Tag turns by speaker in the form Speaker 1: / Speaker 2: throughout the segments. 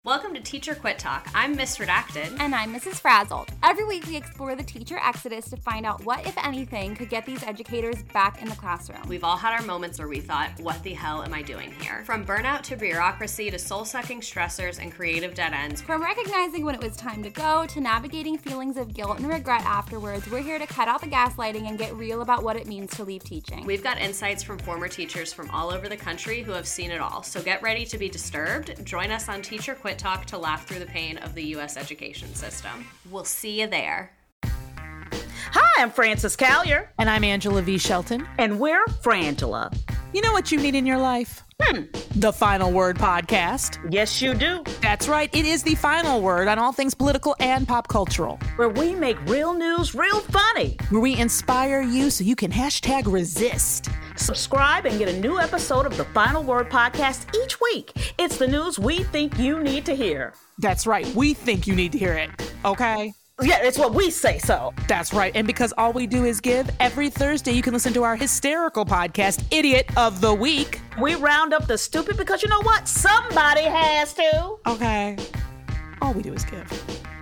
Speaker 1: Welcome to Teacher Quit Talk. I'm Miss Redacted.
Speaker 2: And I'm Mrs. Frazzled. Every week we explore the teacher exodus to find out what, if anything, could get these educators back in the classroom.
Speaker 1: We've all had our moments where we thought, what the hell am I doing here? From burnout to bureaucracy to soul-sucking stressors and creative dead ends.
Speaker 2: From recognizing when it was time to go to navigating feelings of guilt and regret afterwards, we're here to cut out the gaslighting and get real about what it means to leave teaching.
Speaker 1: We've got insights from former teachers from all over the country who have seen it all. So get ready to be disturbed. Join us on Teacher Quit Talk to laugh through the pain of the U.S. education system. We'll see you there.
Speaker 3: Hi, I'm Frances Callier.
Speaker 4: And I'm Angela V. Shelton.
Speaker 3: And we're Frangela.
Speaker 4: You know what you need in your life? The Final Word Podcast.
Speaker 3: Yes, you do.
Speaker 4: That's right. It is the final word on all things political and pop cultural.
Speaker 3: Where we make real news real funny.
Speaker 4: Where we inspire you so you can #resist.
Speaker 3: Subscribe and get a new episode of the Final Word Podcast each week. It's the news we think you need to hear.
Speaker 4: That's right. We think you need to hear it. Okay?
Speaker 3: Yeah, it's what we say so.
Speaker 4: That's right. And because all we do is give, every Thursday you can listen to our hysterical podcast, Idiot of the Week.
Speaker 3: We round up the stupid because you know what? Somebody has to.
Speaker 4: Okay. All we do is give.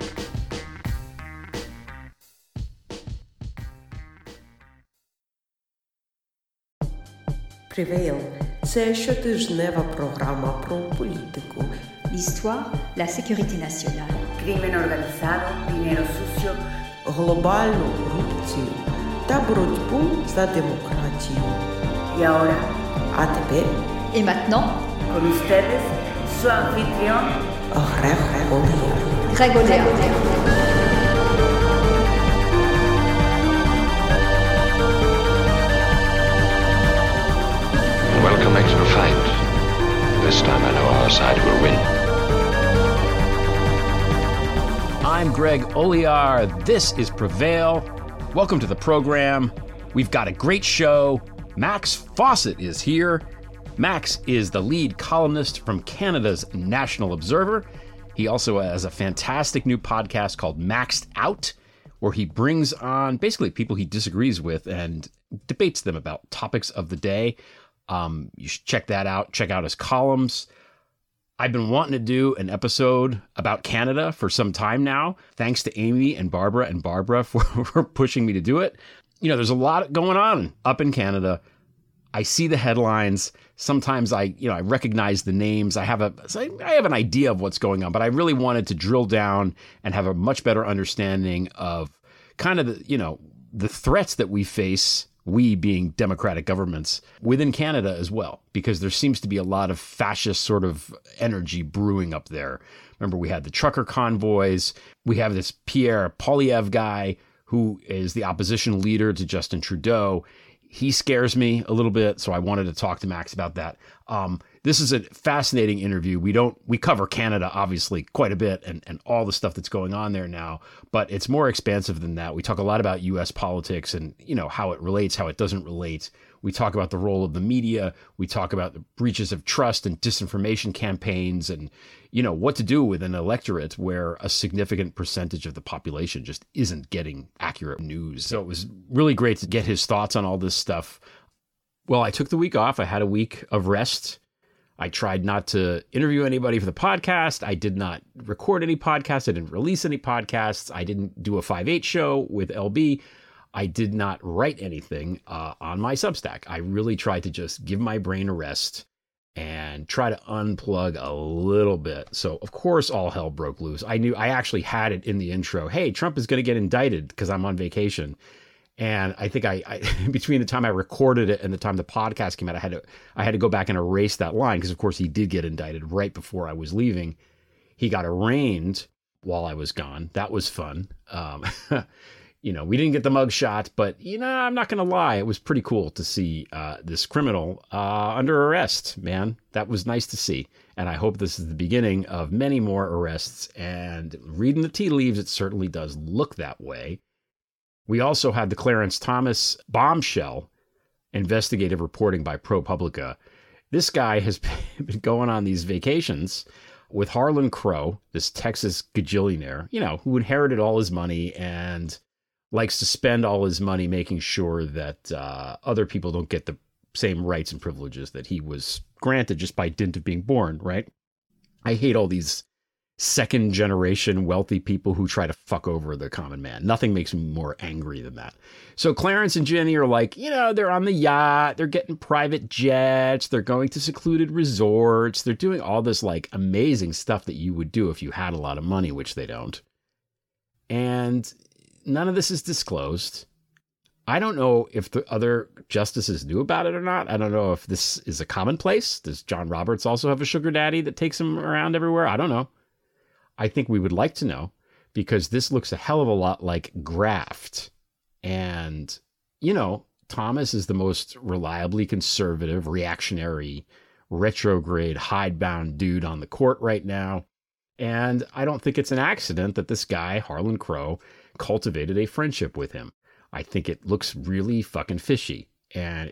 Speaker 5: Prevail – це щотижнева програма про політику.
Speaker 6: L'histoire, la sécurité nationale.
Speaker 7: Crimen organizado, dinero sucio.
Speaker 5: Глобальну корупцію та боротьбу за демократію.
Speaker 7: Y ahora,
Speaker 5: А тепер
Speaker 6: Et maintenant,
Speaker 7: con ustedes, su anfitrión,
Speaker 5: Грег Олег.
Speaker 6: Greg Audiard.
Speaker 8: Welcome to the fight. This time I know our side will win.
Speaker 9: I'm Greg Olear. This is Prevail. Welcome to the program. We've got a great show. Max Fawcett is here. Max is the lead columnist from Canada's National Observer. He also has a fantastic new podcast called Maxed Out, where he brings on basically people he disagrees with and debates them about topics of the day. You should check that out. Check out his columns. I've been wanting to do an episode about Canada for some time now. Thanks to Amy and Barbara for pushing me to do it. You know, there's a lot going on up in Canada. I see the headlines. Sometimes I recognize the names. I have an idea of what's going on, but I really wanted to drill down and have a much better understanding of kind of the threats that we face, we being democratic governments, within Canada as well, because there seems to be a lot of fascist sort of energy brewing up there. Remember, we had the trucker convoys. We have this Pierre Poilievre guy who is the opposition leader to Justin Trudeau. He scares me a little bit, so I wanted to talk to Max about that. This is a fascinating interview. We cover Canada, obviously, quite a bit and all the stuff that's going on there now, but it's more expansive than that. We talk a lot about U.S. politics and, how it relates, how it doesn't relate. We talk about the role of the media. We talk about the breaches of trust and disinformation campaigns and, what to do with an electorate where a significant percentage of the population just isn't getting accurate news. So it was really great to get his thoughts on all this stuff. Well, I took the week off. I had a week of rest. I tried not to interview anybody for the podcast. I did not record any podcasts. I didn't release any podcasts. I didn't do a 5/8 show with LB. I did not write anything on my Substack. I really tried to just give my brain a rest and try to unplug a little bit. So, of course, all hell broke loose. I actually had it in the intro. Hey, Trump is going to get indicted because I'm on vacation. And I think I between the time I recorded it and the time the podcast came out, I had to go back and erase that line because, of course, he did get indicted right before I was leaving. He got arraigned while I was gone. That was fun. We didn't get the mug shot, but, I'm not going to lie. It was pretty cool to see this criminal under arrest, man. That was nice to see. And I hope this is the beginning of many more arrests. And reading the tea leaves, it certainly does look that way. We also had the Clarence Thomas bombshell investigative reporting by ProPublica. This guy has been going on these vacations with Harlan Crow, this Texas gajillionaire, who inherited all his money and likes to spend all his money making sure that other people don't get the same rights and privileges that he was granted just by dint of being born, right? I hate all these second generation wealthy people who try to fuck over the common man. Nothing makes me more angry than that. So Clarence and Jenny are like, they're on the yacht, they're getting private jets, they're going to secluded resorts, they're doing all this like amazing stuff that you would do if you had a lot of money, which they don't. And none of this is disclosed. I don't know if the other justices knew about it or not. I don't know if this is a commonplace. Does John Roberts also have a sugar daddy that takes him around everywhere? I don't know. I think we would like to know, because this looks a hell of a lot like graft. And, Thomas is the most reliably conservative, reactionary, retrograde, hidebound dude on the court right now. And I don't think it's an accident that this guy, Harlan Crow, cultivated a friendship with him. I think it looks really fucking fishy. And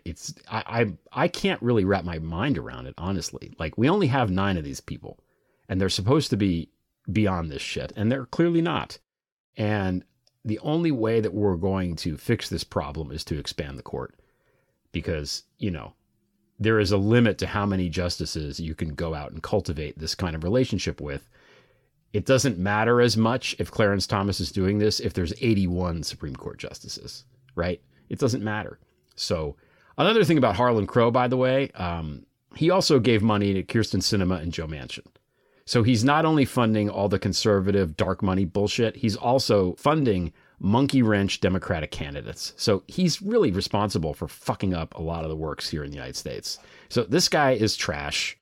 Speaker 9: I can't really wrap my mind around it, honestly. Like, we only have 9 of these people, and they're supposed to be beyond this shit, and they're clearly not. And the only way that we're going to fix this problem is to expand the court, because there is a limit to how many justices you can go out and cultivate this kind of relationship with. It doesn't matter as much if Clarence Thomas is doing this if there's 81 Supreme Court justices, right? It doesn't matter. So another thing about Harlan Crow, by the way, he also gave money to Kyrsten Sinema and Joe Manchin. So he's not only funding all the conservative dark money bullshit, he's also funding monkey wrench Democratic candidates. So he's really responsible for fucking up a lot of the works here in the United States. So this guy is trash,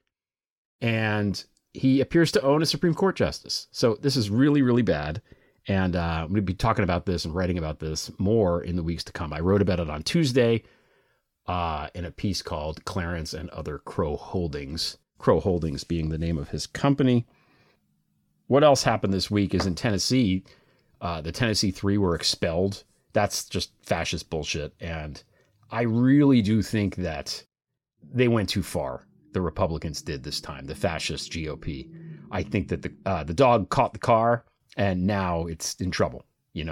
Speaker 9: and he appears to own a Supreme Court justice. So this is really, really bad. And I'm going to be talking about this and writing about this more in the weeks to come. I wrote about it on Tuesday in a piece called Clarence and Other Crow Holdings. Crow Holdings being the name of his company. What else happened this week is in Tennessee, the Tennessee Three were expelled. That's just fascist bullshit. And I really do think that they went too far. The Republicans did this time, the fascist GOP. I think that the dog caught the car, and now it's in trouble.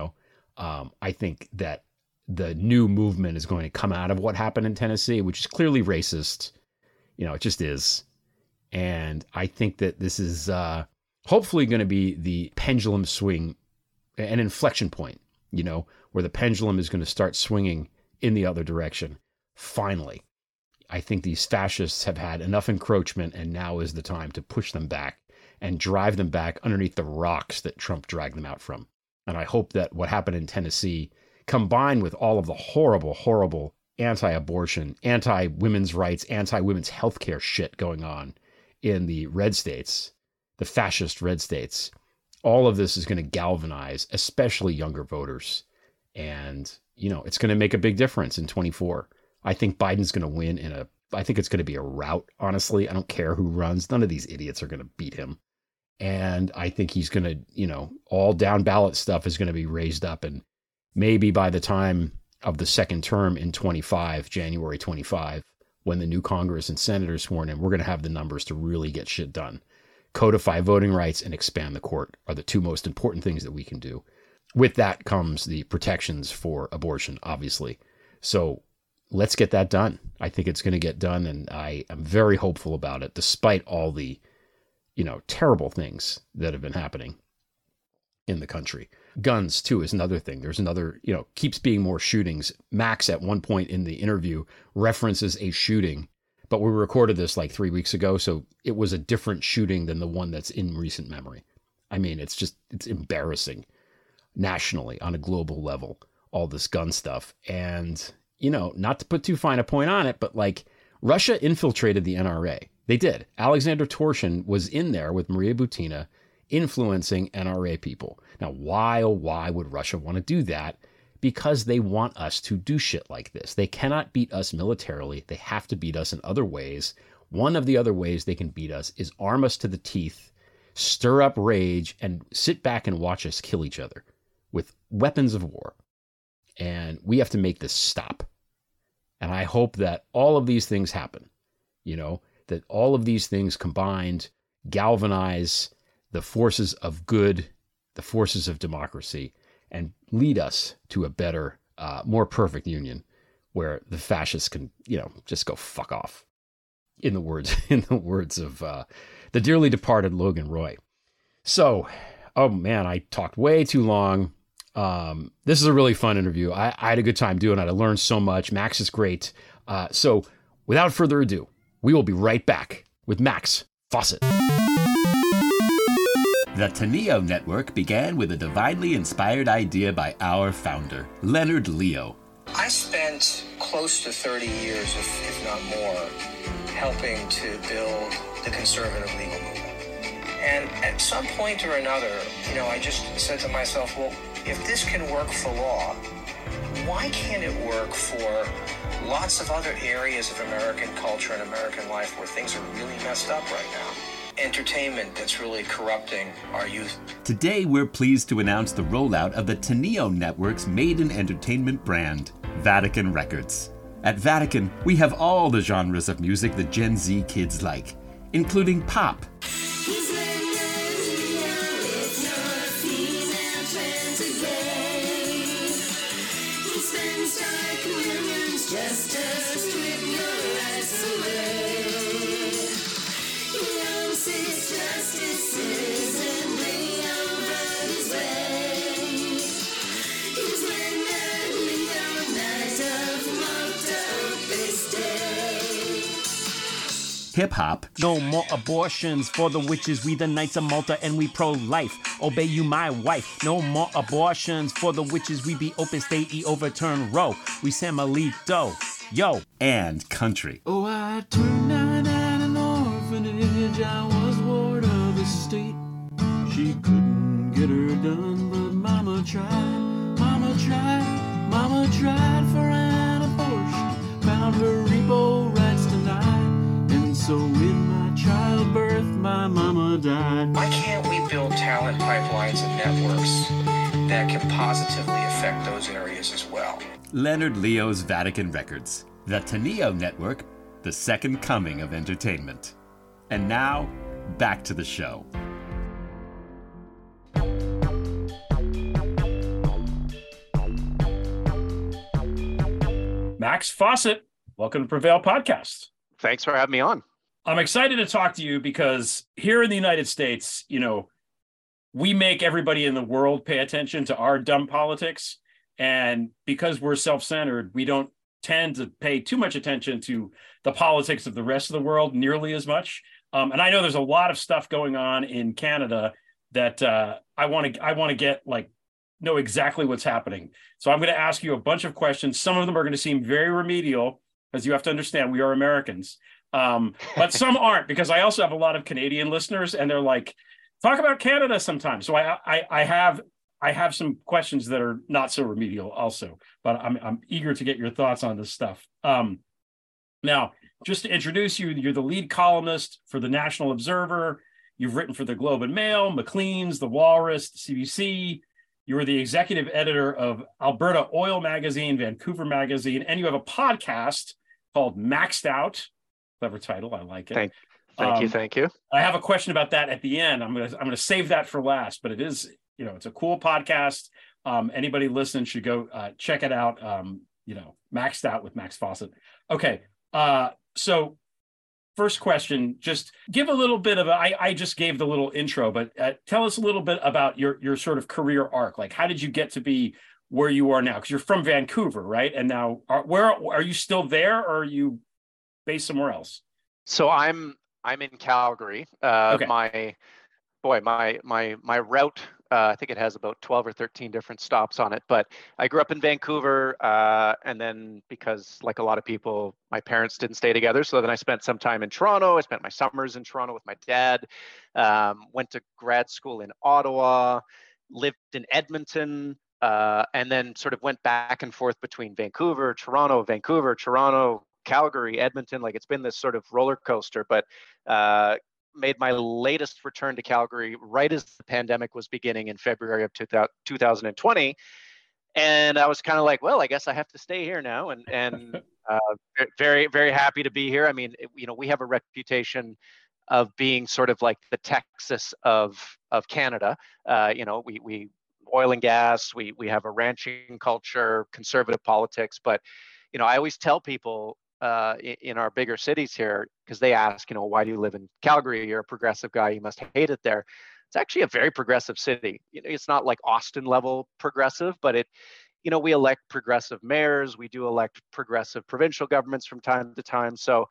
Speaker 9: I think that the new movement is going to come out of what happened in Tennessee, which is clearly racist. It just is. And I think that this is hopefully going to be the pendulum swing, an inflection point, where the pendulum is going to start swinging in the other direction. Finally, I think these fascists have had enough encroachment, and now is the time to push them back and drive them back underneath the rocks that Trump dragged them out from. And I hope that what happened in Tennessee, combined with all of the horrible, horrible anti-abortion, anti-women's rights, anti-women's healthcare shit going on in the red states, the fascist red states, all of this is going to galvanize, especially younger voters. And, it's going to make a big difference in 24. I think Biden's going to win I think it's going to be a rout, honestly. I don't care who runs. None of these idiots are going to beat him. And I think he's going to, all down ballot stuff is going to be raised up. And maybe by the time of the second term in January 25, when the new Congress and senators sworn in, we're going to have the numbers to really get shit done. Codify voting rights and expand the court are the two most important things that we can do. With that comes the protections for abortion, obviously. So let's get that done. I think it's going to get done, and I am very hopeful about it, despite all the, terrible things that have been happening in the country. Guns, too, is another thing. There's another, keeps being more shootings. Max, at one point in the interview, references a shooting, but we recorded this like 3 weeks ago, so it was a different shooting than the one that's in recent memory. I mean, it's embarrassing nationally on a global level, all this gun stuff. And, not to put too fine a point on it, but like Russia infiltrated the NRA. They did. Alexander Torshin was in there with Maria Butina influencing NRA people. Now, why would Russia want to do that? Because they want us to do shit like this. They cannot beat us militarily. They have to beat us in other ways. One of the other ways they can beat us is arm us to the teeth, stir up rage, and sit back and watch us kill each other with weapons of war. And we have to make this stop. And I hope that all of these things happen, that all of these things combined galvanize the forces of good, the forces of democracy, and lead us to a better, more perfect union where the fascists can, just go fuck off. In the words of the dearly departed Logan Roy. So, oh man, I talked way too long. This is a really fun interview. I had a good time doing it. I learned so much. Max is great. So without further ado, we will be right back with Max Fawcett.
Speaker 10: The Teneo Network began with a divinely inspired idea by our founder, Leonard Leo.
Speaker 11: I spent close to 30 years, if not more, helping to build the conservative legal movement. And at some point or another, I just said to myself, well, if this can work for law, why can't it work for lots of other areas of American culture and American life where things are really messed up right now? Entertainment that's really corrupting our youth.
Speaker 10: Today, we're pleased to announce the rollout of the Teneo Network's maiden entertainment brand, Vatican Records. At Vatican, we have all the genres of music that Gen Z kids like, including pop, hip-hop.
Speaker 12: No more abortions for the witches. We the Knights of Malta and we pro-life. Obey you, my wife. No more abortions for the witches. We be open state, overturn Roe. We Samuelito. Yo.
Speaker 10: And country.
Speaker 13: Oh, I turned down at an orphanage. I was ward of the state. She couldn't get her done, but Mama tried. Mama tried. Mama tried for an abortion. Found her repo rights denied. So in my childbirth, my mama died.
Speaker 11: Why can't we build talent pipelines and networks that can positively affect those areas as well?
Speaker 10: Leonard Leo's Vatican Records. The Teneo Network, the second coming of entertainment. And now, back to the show.
Speaker 14: Max Fawcett, welcome to Prevail Podcast.
Speaker 15: Thanks for having me on.
Speaker 14: I'm excited to talk to you because here in the United States, we make everybody in the world pay attention to our dumb politics. And because we're self-centered, we don't tend to pay too much attention to the politics of the rest of the world nearly as much. And I know there's a lot of stuff going on in Canada that I want to know exactly what's happening. So I'm going to ask you a bunch of questions. Some of them are going to seem very remedial, because you have to understand we are Americans. But some aren't, because I also have a lot of Canadian listeners and they're like, talk about Canada sometime. So I have some questions that are not so remedial also, but I'm eager to get your thoughts on this stuff. Now, just to introduce you, you're the lead columnist for the National Observer. You've written for the Globe and Mail, Maclean's, the Walrus, the CBC. You were the executive editor of Alberta Oil Magazine, Vancouver Magazine, and you have a podcast called Maxed Out. Clever title, I like it.
Speaker 15: Thank you.
Speaker 14: I have a question about that at the end. I'm gonna save that for last, but it is, it's a cool podcast. Anybody listening should go check it out. Maxed Out with Max Fawcett. Okay, so first question, just give a little bit of I just gave the little intro, but tell us a little bit about your sort of career arc. Like, how did you get to be where you are now? Because you're from Vancouver, right? And now, where are you still there, or are you based somewhere else?
Speaker 15: So I'm in Calgary. Okay. My route, I think it has about 12 or 13 different stops on it, but I grew up in Vancouver, and then because, like a lot of people, my parents didn't stay together, so then I spent some time in Toronto. I spent my summers in Toronto with my dad, went to grad school in Ottawa, lived in Edmonton, and then sort of went back and forth between Vancouver, Toronto, Calgary, Edmonton. Like, it's been this sort of roller coaster, but made my latest return to Calgary right as the pandemic was beginning in February of 2020. And I was kind of like, well, I guess I have to stay here now. And very, very happy to be here. I mean, we have a reputation of being sort of like the Texas of Canada. We oil and gas, we have a ranching culture, conservative politics. But, I always tell people in our bigger cities here, because they ask, why do you live in Calgary? You're a progressive guy, you must hate it there. it's actually a very progressive city. It's not like Austin level progressive, but we elect progressive mayors. We do elect progressive provincial governments from time to time. So,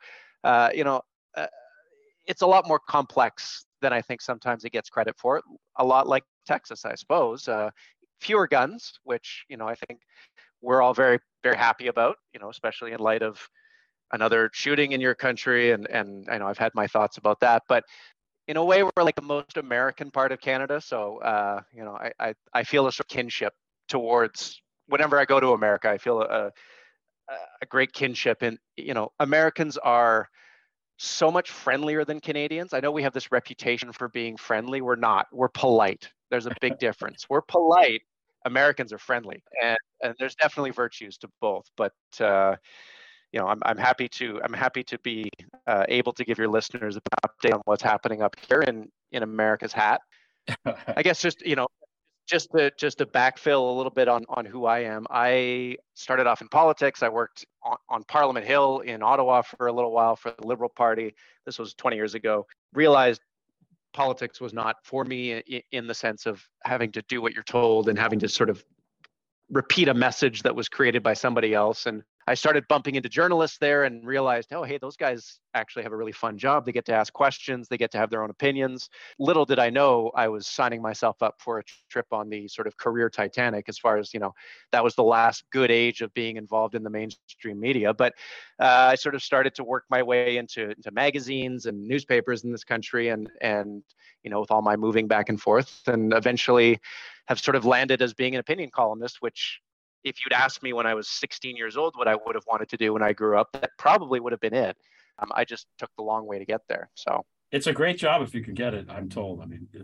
Speaker 15: it's a lot more complex than I think sometimes it gets credit for. A lot like Texas, I suppose. Fewer guns, which, I think we're all very, very happy about, especially in light of another shooting in your country. And I know I've had my thoughts about that, but in a way, we're like the most American part of Canada. So, I feel a sort of kinship towards, whenever I go to America, I feel a great kinship. And, Americans are so much friendlier than Canadians. I know we have this reputation for being friendly. We're not. We're polite. There's a big difference. We're polite. Americans are friendly, and there's definitely virtues to both. But I'm happy to be able to give your listeners an update on what's happening up here in America's hat. I guess just to backfill a little bit on who I am. I started off in politics. I worked on Parliament Hill in Ottawa for a little while for the Liberal Party. This was 20 years ago. Realized politics was not for me in the sense of having to do what you're told and having to sort of repeat a message that was created by somebody else. And I started bumping into journalists there and realized, oh, hey, those guys actually have a really fun job. They get to ask questions. They get to have their own opinions. Little did I know I was signing myself up for a trip on the sort of career Titanic, as far as, that was the last good age of being involved in the mainstream media. But I sort of started to work my way into magazines and newspapers in this country and with all my moving back and forth, and eventually have sort of landed as being an opinion columnist, which, if you'd asked me when I was 16 years old what I would have wanted to do when I grew up, that probably would have been it. I just took the long way to get there. So
Speaker 14: it's a great job if you can get it, I'm told. I mean,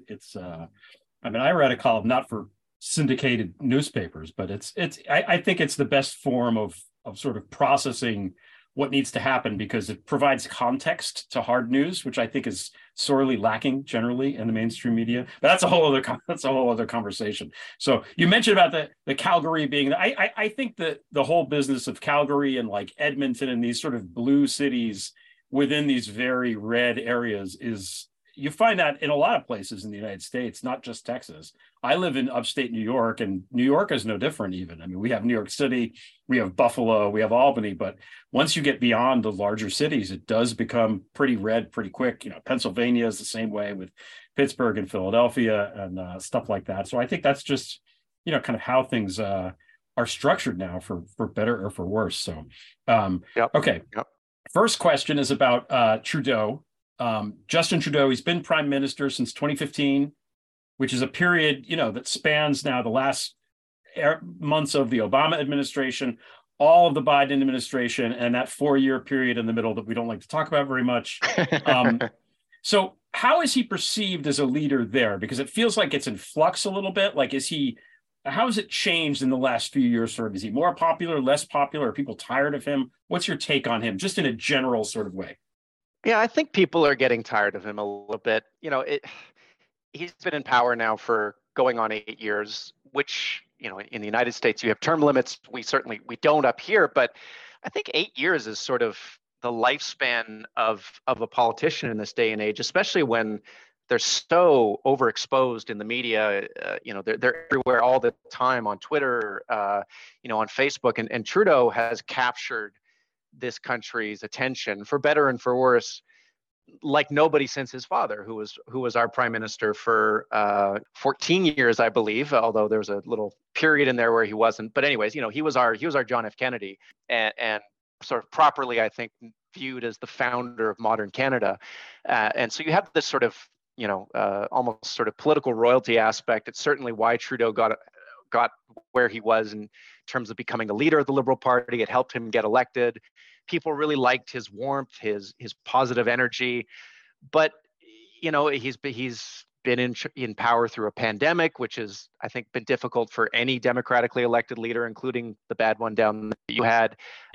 Speaker 14: I read a column not for syndicated newspapers, but I think it's the best form of sort of processing what needs to happen, because it provides context to hard news, which I think is sorely lacking generally in the mainstream media. But that's a whole other conversation. So you mentioned about the Calgary being, I think that the whole business of Calgary and like Edmonton and these sort of blue cities within these very red areas is, you find that in a lot of places in the United States, not just Texas. I live in upstate New York, and New York is no different even. I mean, we have New York City, we have Buffalo, we have Albany, but once you get beyond the larger cities, it does become pretty red pretty quick. Pennsylvania is the same way with Pittsburgh and Philadelphia and stuff like that. So I think that's just, kind of how things are structured now, for better or for worse. So, okay. Yep. First question is about Trudeau. Justin Trudeau, he's been prime minister since 2015, which is a period, that spans now the last months of the Obama administration, all of the Biden administration, and that 4-year period in the middle that we don't like to talk about very much. So how is he perceived as a leader there? Because it feels like it's in flux a little bit. Like, how has it changed in the last few years? Sort of, is he more popular, less popular? Are people tired of him? What's your take on him, just in a general sort of way?
Speaker 15: Yeah, I think people are getting tired of him a little bit. He's been in power now for going on 8 years, which, in the United States, you have term limits. We don't up here, but I think 8 years is sort of the lifespan of a politician in this day and age, especially when they're so overexposed in the media. They're everywhere all the time, on Twitter, on Facebook, and Trudeau has captured this country's attention, for better and for worse, like nobody since his father, who was our prime minister for 14 years, I believe, although there was a little period in there where he wasn't. But anyways, he was our John F. Kennedy, and sort of properly, I think, viewed as the founder of modern Canada. And so you have this sort of, almost sort of political royalty aspect. It's certainly why Trudeau got where he was in terms of becoming the leader of the Liberal Party. It helped him get elected. People really liked his warmth, his positive energy. But, he's been in power through a pandemic, which has, I think, been difficult for any democratically elected leader, including the bad one down that you had.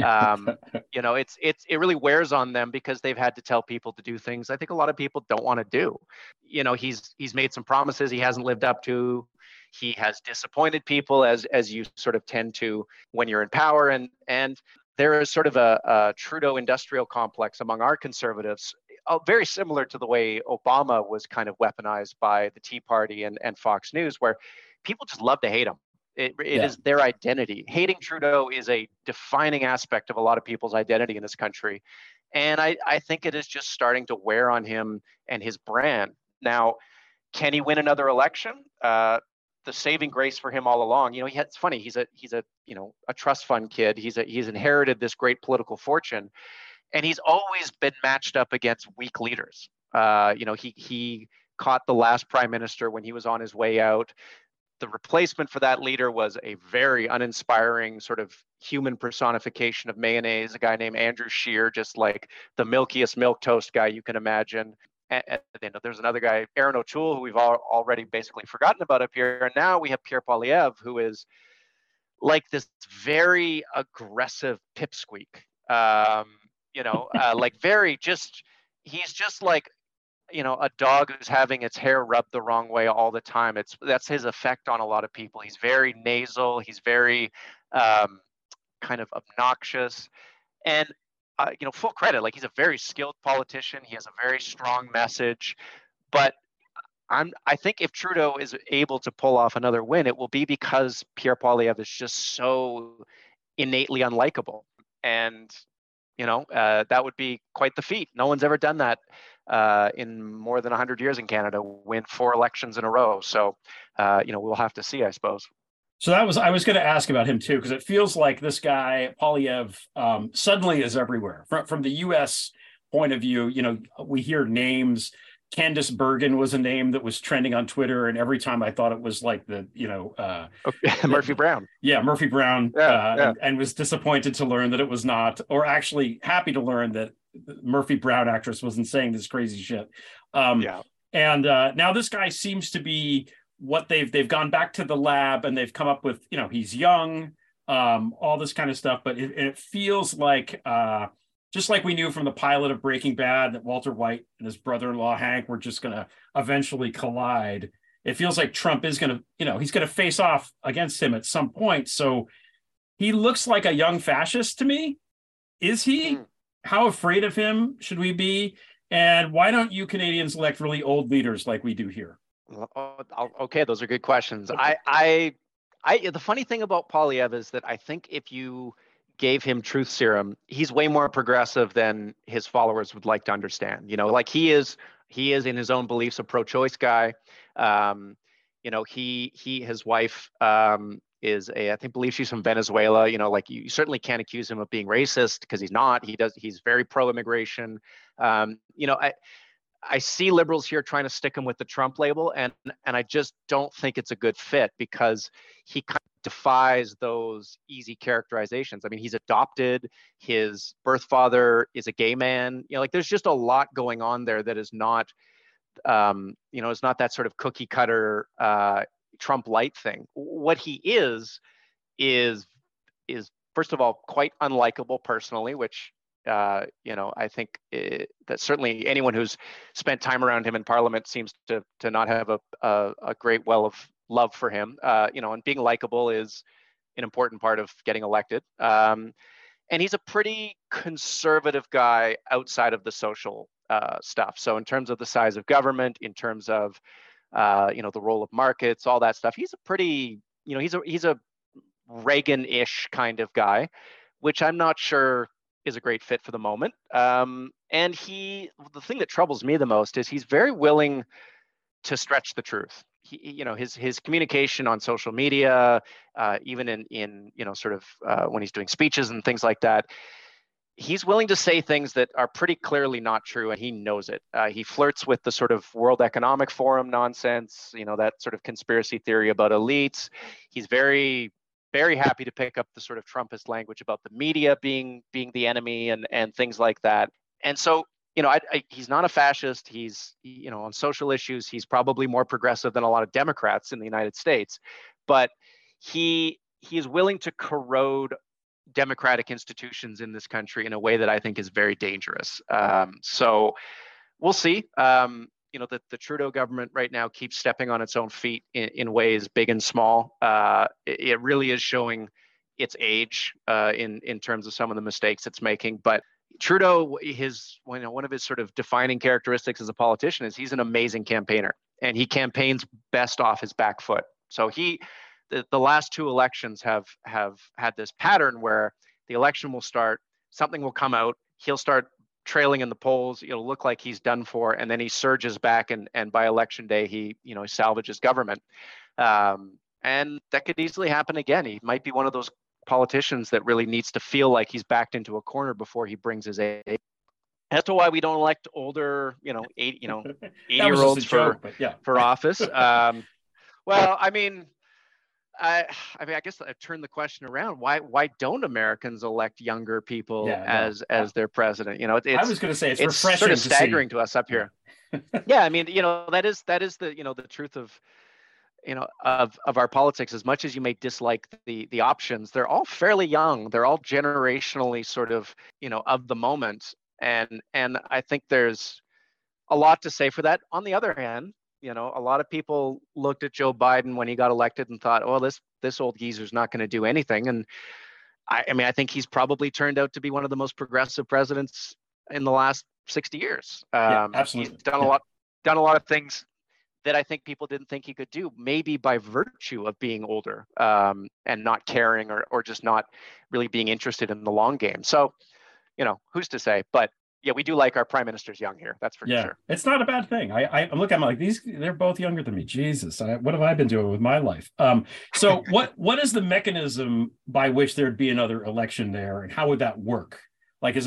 Speaker 15: It really wears on them, because they've had to tell people to do things I think a lot of people don't want to do. He's made some promises he hasn't lived up to. He has disappointed people, as you sort of tend to when you're in power. And there is sort of a Trudeau industrial complex among our conservatives. very similar to the way Obama was kind of weaponized by the Tea Party and Fox News, where people just love to hate him. It is their identity. Hating Trudeau is a defining aspect of a lot of people's identity in this country. And I think it is just starting to wear on him and his brand. Now, can he win another election? The saving grace for him all along, it's funny. He's a trust fund kid. He's inherited this great political fortune, and he's always been matched up against weak leaders. He caught the last prime minister when he was on his way out. The replacement for that leader was a very uninspiring sort of human personification of mayonnaise, a guy named Andrew Scheer, just like the milkiest milquetoast guy you can imagine. And there's another guy, Aaron O'Toole, who we've already basically forgotten about up here. And now we have Pierre Poilievre, who is like this very aggressive pipsqueak, he's just like, a dog who's having its hair rubbed the wrong way all the time. That's his effect on a lot of people. He's very nasal. He's very kind of obnoxious, and full credit. Like, he's a very skilled politician. He has a very strong message, but I think if Trudeau is able to pull off another win, it will be because Pierre Poilievre is just so innately unlikable, and that would be quite the feat. No one's ever done that in more than 100 years in Canada, win 4 elections in a row. So, we'll have to see, I suppose.
Speaker 14: So I was going to ask about him too, because it feels like this guy, Poilievre, suddenly is everywhere. From the U.S. point of view, we hear names. Candice Bergen was a name that was trending on Twitter, and every time I thought it was like
Speaker 15: Murphy Brown.
Speaker 14: Yeah, Murphy Brown, and was disappointed to learn that it was not, or actually happy to learn that the Murphy Brown actress wasn't saying this crazy shit. And now this guy seems to be what they've gone back to the lab, and they've come up with, he's young, all this kind of stuff, but it feels like just like we knew from the pilot of Breaking Bad that Walter White and his brother-in-law Hank were just going to eventually collide. It feels like Trump is going to, he's going to face off against him at some point. So he looks like a young fascist to me. Is he? How afraid of him should we be? And why don't you Canadians elect really old leaders like we do here?
Speaker 15: Okay, those are good questions. The funny thing about Poilievre is that I think if you gave him truth serum, he's way more progressive than his followers would like to understand. Like he is in his own beliefs a pro-choice guy. His wife is I believe she's from Venezuela. Like you certainly can't accuse him of being racist, because he's not. He's very pro-immigration. I see liberals here trying to stick him with the Trump label, and I just don't think it's a good fit, because he kind of defies those easy characterizations. I mean, he's adopted. His birth father is a gay man. There's just a lot going on there that is not, it's not that sort of cookie cutter Trump light thing. What he is first of all quite unlikable personally, which I think that certainly anyone who's spent time around him in Parliament seems to not have a great well of love for him. And being likable is an important part of getting elected. And he's a pretty conservative guy outside of the social stuff. So in terms of the size of government, in terms of the role of markets, all that stuff, he's a pretty, he's a Reagan-ish kind of guy, which I'm not sure is a great fit for the moment. And the thing that troubles me the most is he's very willing to stretch the truth. His communication on social media, even in when he's doing speeches and things like that, he's willing to say things that are pretty clearly not true, and he knows it. He flirts with the sort of World Economic Forum nonsense, that sort of conspiracy theory about elites. He's very, very happy to pick up the sort of Trumpist language about the media being the enemy and things like that. And so, he's not a fascist. He's, on social issues, he's probably more progressive than a lot of Democrats in the United States, but he is willing to corrode democratic institutions in this country in a way that I think is very dangerous. So we'll see. The Trudeau government right now keeps stepping on its own feet in ways big and small. It really is showing its age in terms of some of the mistakes it's making. But Trudeau, one of his sort of defining characteristics as a politician is he's an amazing campaigner, and he campaigns best off his back foot. So the last 2 elections have had this pattern where the election will start, something will come out, he'll start trailing in the polls, it'll look like he's done for, and then he surges back, and by election day he salvages government. And that could easily happen again. He might be one of those politicians that really needs to feel like he's backed into a corner before he brings his A. As to why we don't elect older, 80-year-olds for office. Well, I guess I've turned the question around. Why don't Americans elect younger people as their president? I
Speaker 14: was going to say it's refreshing,
Speaker 15: sort of staggering to us up here. Yeah, that is the truth of our politics. As much as you may dislike the options, they're all fairly young. They're all generationally sort of of the moment, and I think there's a lot to say for that. On the other hand, a lot of people looked at Joe Biden when he got elected and thought, "Oh, this old geezer's not going to do anything." And I think he's probably turned out to be one of the most progressive presidents in the last 60 years.
Speaker 14: Absolutely.
Speaker 15: He's done a lot of things that I think people didn't think he could do, maybe by virtue of being older and not caring or just not really being interested in the long game. So, who's to say? But yeah, we do like our prime ministers young here. That's for sure.
Speaker 14: It's not a bad thing. I'm looking at them like they're both younger than me. Jesus, what have I been doing with my life? So what is the mechanism by which there'd be another election there, and how would that work? Like,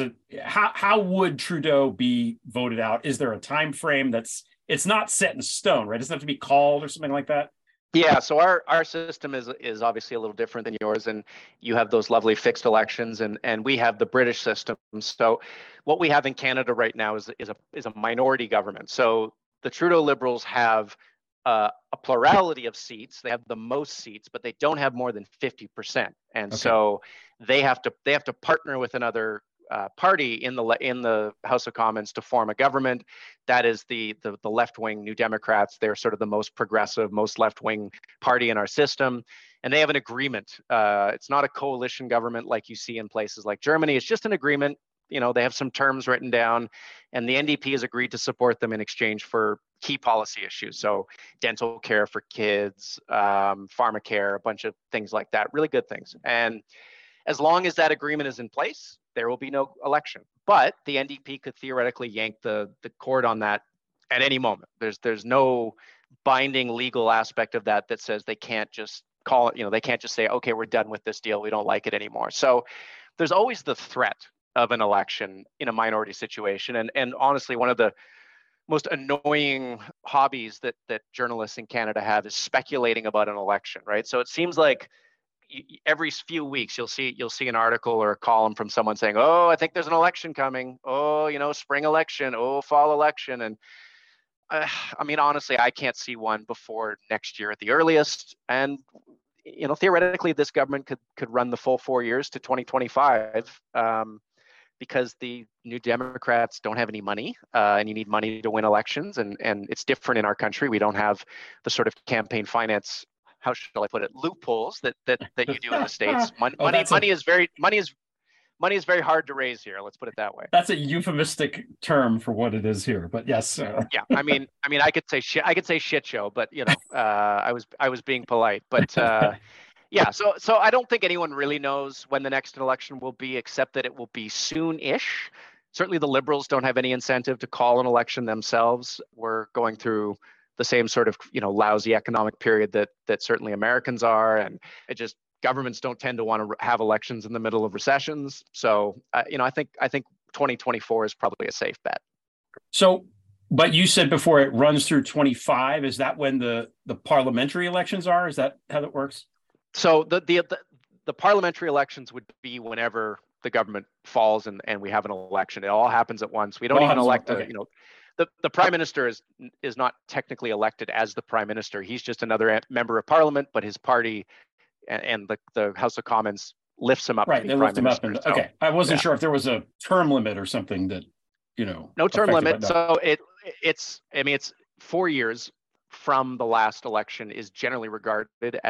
Speaker 14: how would Trudeau be voted out? Is there a time frame it's not set in stone, right? It doesn't have to be called or something like that.
Speaker 15: Yeah, so our system is obviously a little different than yours, and you have those lovely fixed elections, and we have the British system. So what we have in Canada right now is a minority government. So the Trudeau Liberals have a plurality of seats. They have the most seats, but they don't have more than 50%, and so they have to partner with another party in the House of Commons to form a government. That is the left-wing New Democrats. They're sort of the most progressive, most left-wing party in our system, and they have an agreement. It's not a coalition government like you see in places like Germany. It's just an agreement. They have some terms written down, and the NDP has agreed to support them in exchange for key policy issues. So dental care for kids, pharmacare, a bunch of things like that. Really good things. And as long as that agreement is in place, there will be no election. But the NDP could theoretically yank the cord on that at any moment. There's no binding legal aspect of that says they can't just call it, they can't just say, okay, we're done with this deal, we don't like it anymore. So there's always the threat of an election in a minority situation. And honestly, one of the most annoying hobbies that journalists in Canada have is speculating about an election, right? So it seems like every few weeks you'll see an article or a column from someone saying, "Oh, I think there's an election coming. Oh, spring election. Oh, fall election." And honestly, I can't see one before next year at the earliest. And theoretically, this government could run the full 4 years to 2025 because the New Democrats don't have any money, and you need money to win elections. And it's different in our country. We don't have the sort of campaign finance, how shall I put it, loopholes that you do in the States. Money is very hard to raise here. Let's put it that way.
Speaker 14: That's a euphemistic term for what it is here, but yes.
Speaker 15: Yeah, I could say shit show, but I was being polite. But yeah, so I don't think anyone really knows when the next election will be, except that it will be soon-ish. Certainly, the Liberals don't have any incentive to call an election themselves. We're going through the same sort of lousy economic period that certainly Americans are, and governments don't tend to want to have elections in the middle of recessions. So I think 2024 is probably a safe bet.
Speaker 14: So, but you said before it runs through 25. Is that when the parliamentary elections are? Is that how it works?
Speaker 15: So the parliamentary elections would be whenever the government falls and we have an election. It all happens at once. We don't even elect the prime minister is not technically elected as the prime minister. He's just another member of parliament, but his party and the House of Commons lifts him up.
Speaker 14: Right, they lift him up. Okay, I wasn't sure if there was a term limit or something that,
Speaker 15: No term limit. So it's 4 years from the last election is generally regarded as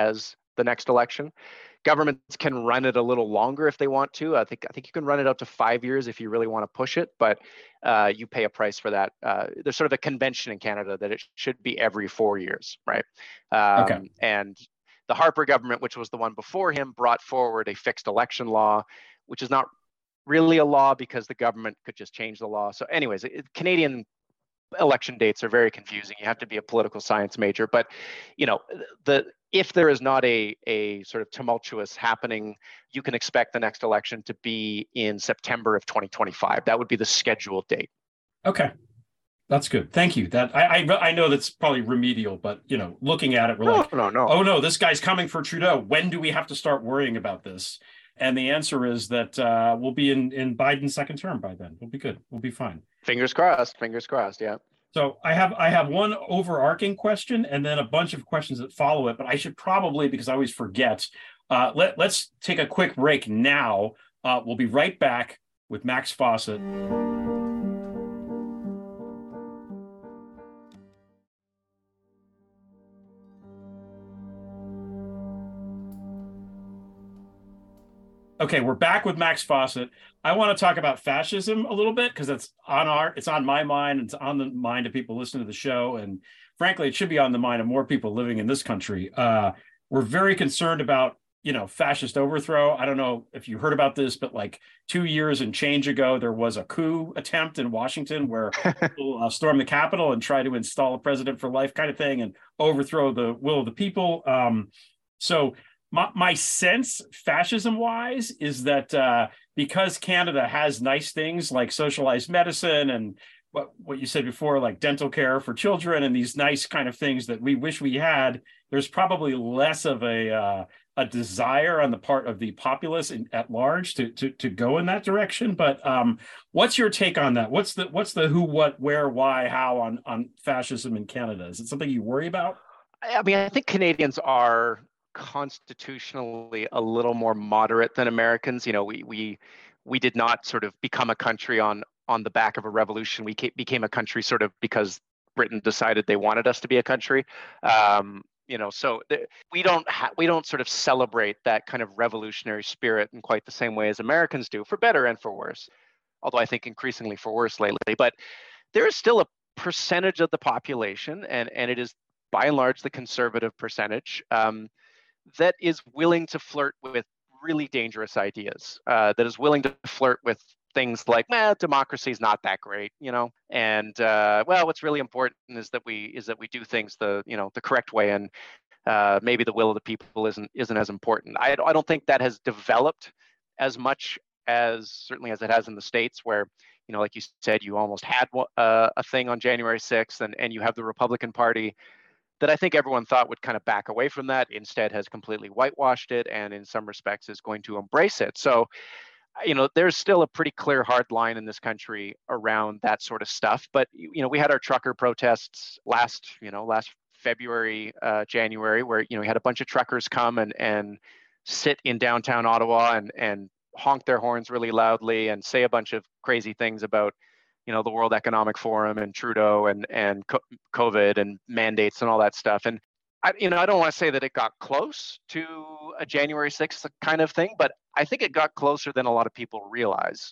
Speaker 15: the next election. Governments can run it a little longer if they want to. I think you can run it up to 5 years if you really want to push it, but you pay a price for that. There's sort of a convention in Canada that it should be every 4 years, right?
Speaker 14: Okay.
Speaker 15: And the Harper government, which was the one before him, brought forward a fixed election law, which is not really a law because the government could just change the law. So anyways, Canadian election dates are very confusing. You have to be a political science major, but if there is not a sort of tumultuous happening, you can expect the next election to be in September of 2025. That would be the scheduled date.
Speaker 14: Okay. That's good. Thank you. That I know that's probably remedial, but looking at it, we're
Speaker 15: no.
Speaker 14: Oh no, this guy's coming for Trudeau. When do we have to start worrying about this? And the answer is that we'll be in Biden's second term by then. We'll be good. We'll be fine.
Speaker 15: Fingers crossed. Yeah.
Speaker 14: So I have one overarching question and then a bunch of questions that follow it, but I should probably, because I always forget, let's take a quick break now. We'll be right back with Max Fawcett. Okay, we're back with Max Fawcett. I want to talk about fascism a little bit because it's on my mind. It's on the mind of people listening to the show, and frankly, it should be on the mind of more people living in this country. We're very concerned about fascist overthrow. I don't know if you heard about this, but like 2 years and change ago, there was a coup attempt in Washington where people stormed the Capitol and tried to install a president for life, kind of thing, and overthrow the will of the people. So. My sense, fascism-wise, is that because Canada has nice things like socialized medicine and what you said before, like dental care for children and these nice kind of things that we wish we had, there's probably less of a desire on the part of the populace at large to go in that direction. But what's your take on that? What's the who, what, where, why, how on fascism in Canada? Is it something you worry about?
Speaker 15: I mean, I think Canadians are constitutionally a little more moderate than Americans. We did not sort of become a country on the back of a revolution. We became a country sort of because Britain decided they wanted us to be a country. So we don't sort of celebrate that kind of revolutionary spirit in quite the same way as Americans do, for better and for worse. Although I think increasingly for worse lately. But there is still a percentage of the population, and it is by and large the conservative percentage, that is willing to flirt with really dangerous ideas, that is willing to flirt with things like, democracy is not that great, and what's really important is that we do things the correct way, and maybe the will of the people isn't as important. I don't think that has developed as much as certainly as it has in the States, where like you said, you almost had a thing on January 6th, and you have the Republican Party that I think everyone thought would kind of back away from that, instead has completely whitewashed it, and in some respects is going to embrace it. So, there's still a pretty clear hard line in this country around that sort of stuff. But, we had our trucker protests last February, January, where, we had a bunch of truckers come and sit in downtown Ottawa and honk their horns really loudly and say a bunch of crazy things about the World Economic Forum and Trudeau and COVID and mandates and all that stuff. And I don't want to say that it got close to a January 6th kind of thing, but I think it got closer than a lot of people realize.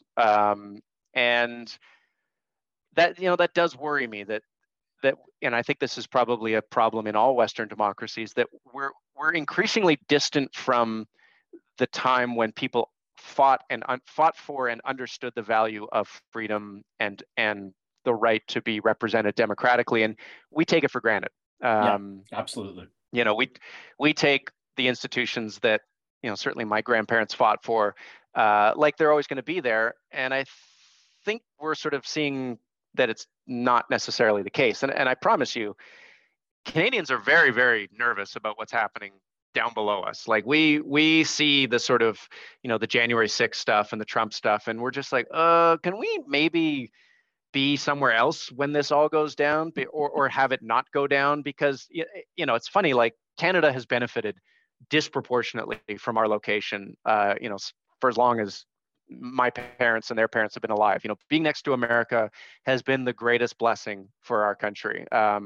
Speaker 15: And that, that does worry me that, and I think this is probably a problem in all Western democracies, that we're increasingly distant from the time when people fought for and understood the value of freedom and the right to be represented democratically, and we take it for granted.
Speaker 14: Absolutely.
Speaker 15: We take the institutions that certainly my grandparents fought for, like they're always going to be there, and I think we're sort of seeing that it's not necessarily the case. And I promise you, Canadians are very, very nervous about what's happening down below us. Like we see the sort of, the January 6th stuff and the Trump stuff, and we're just like, can we maybe be somewhere else when this all goes down, or have it not go down? Because, it's funny, like Canada has benefited disproportionately from our location, for as long as my parents and their parents have been alive. Being next to America has been the greatest blessing for our country.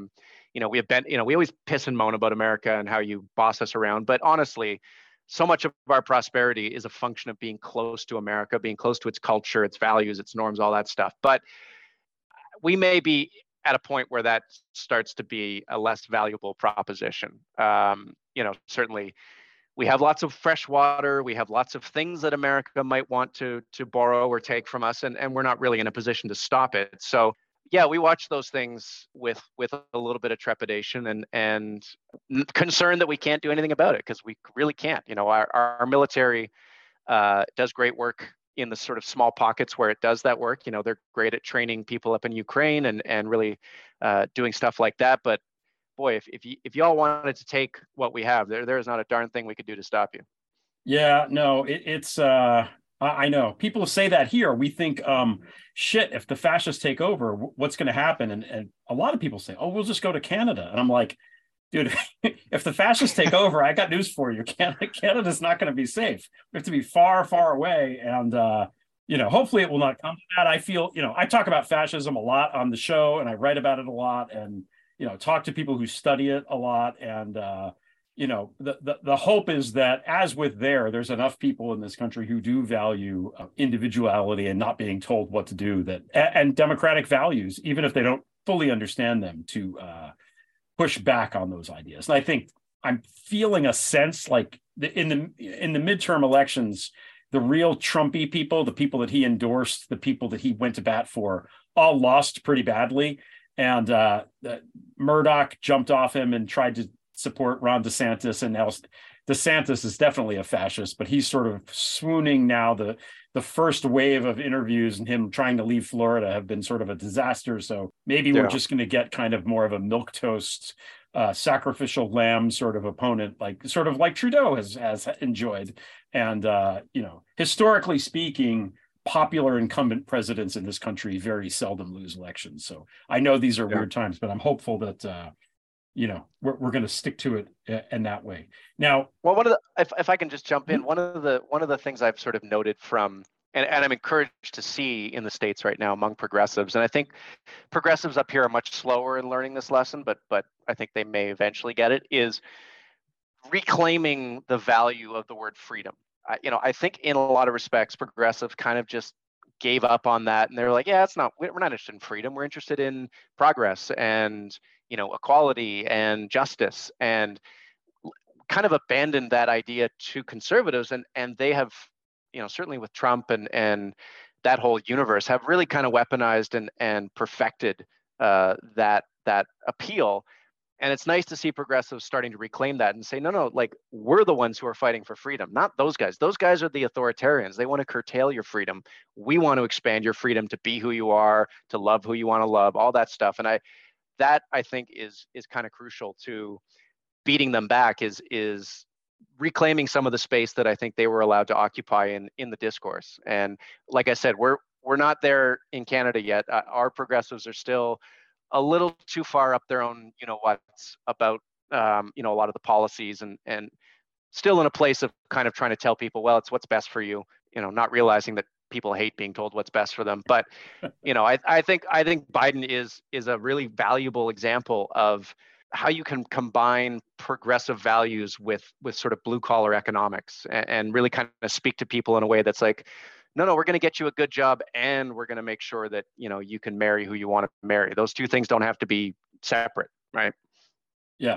Speaker 15: we always piss and moan about America and how you boss us around. But honestly, so much of our prosperity is a function of being close to America, being close to its culture, its values, its norms, all that stuff. But we may be at a point where that starts to be a less valuable proposition. Certainly we have lots of fresh water. We have lots of things that America might want to borrow or take from us, and we're not really in a position to stop it. So yeah, we watch those things with a little bit of trepidation and concern that we can't do anything about it, because we really can't. Our military does great work in the sort of small pockets where it does that work. They're great at training people up in Ukraine and really doing stuff like that. But boy, if y'all wanted to take what we have, there is not a darn thing we could do to stop you.
Speaker 14: Yeah, no, it's I know people say that here. We think, shit, if the fascists take over, what's going to happen? And a lot of people say, oh, we'll just go to Canada. And I'm like, dude, if the fascists take over, I got news for you. Canada's not going to be safe. We have to be far, far away. And, hopefully it will not come to that. I feel, I talk about fascism a lot on the show, and I write about it a lot, and, talk to people who study it a lot. And, the hope is that, as with there's enough people in this country who do value individuality and not being told what to do, and democratic values, even if they don't fully understand them, to push back on those ideas. And I think I'm feeling a sense like in the midterm elections, the real Trumpy people, the people that he endorsed, the people that he went to bat for, all lost pretty badly. And Murdoch jumped off him and tried to support Ron DeSantis, and now DeSantis is definitely a fascist, but he's sort of swooning now. The first wave of interviews and him trying to leave Florida have been sort of a disaster. So maybe we're just going to get kind of more of a milquetoast, sacrificial lamb sort of opponent, like Trudeau has enjoyed. And historically speaking, popular incumbent presidents in this country very seldom lose elections. So I know these are weird times, but I'm hopeful that we're going to stick to it in that way. Now,
Speaker 15: well, if I can just jump in, one of the things I've sort of noted from, and I'm encouraged to see in the States right now among progressives, and I think progressives up here are much slower in learning this lesson, but I think they may eventually get it, is reclaiming the value of the word freedom. I think in a lot of respects, progressives kind of just gave up on that, and they're like, yeah, we're not interested in freedom. We're interested in progress and equality and justice, and kind of abandoned that idea to conservatives. And they have, certainly with Trump and that whole universe, have really kind of weaponized and perfected that appeal. And it's nice to see progressives starting to reclaim that and say, no, like, we're the ones who are fighting for freedom, not those guys. Those guys are the authoritarians. They want to curtail your freedom. We want to expand your freedom to be who you are, to love who you want to love, all that stuff. And I think is kind of crucial to beating them back, is reclaiming some of the space that I think they were allowed to occupy in the discourse. And like I said, we're not there in Canada yet. Our progressives are still a little too far up their own, what's about, a lot of the policies, and still in a place of kind of trying to tell people, well, it's what's best for you, not realizing that people hate being told what's best for them. But, I think Biden is a really valuable example of how you can combine progressive values with sort of blue collar economics, and really kind of speak to people in a way that's like, no, we're going to get you a good job, and we're going to make sure that, you can marry who you want to marry. Those two things don't have to be separate, right?
Speaker 14: Yeah,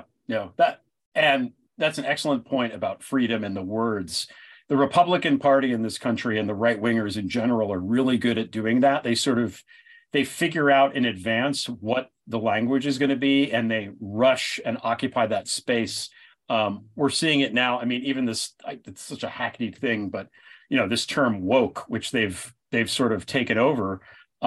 Speaker 14: that's an excellent point about freedom and the words. The Republican Party in this country and the right wingers in general are really good at doing that. They figure out in advance what the language is going to be, and they rush and occupy that space. We're seeing it now. I mean, even this, it's such a hackneyed thing, but this term woke, which they've sort of taken over,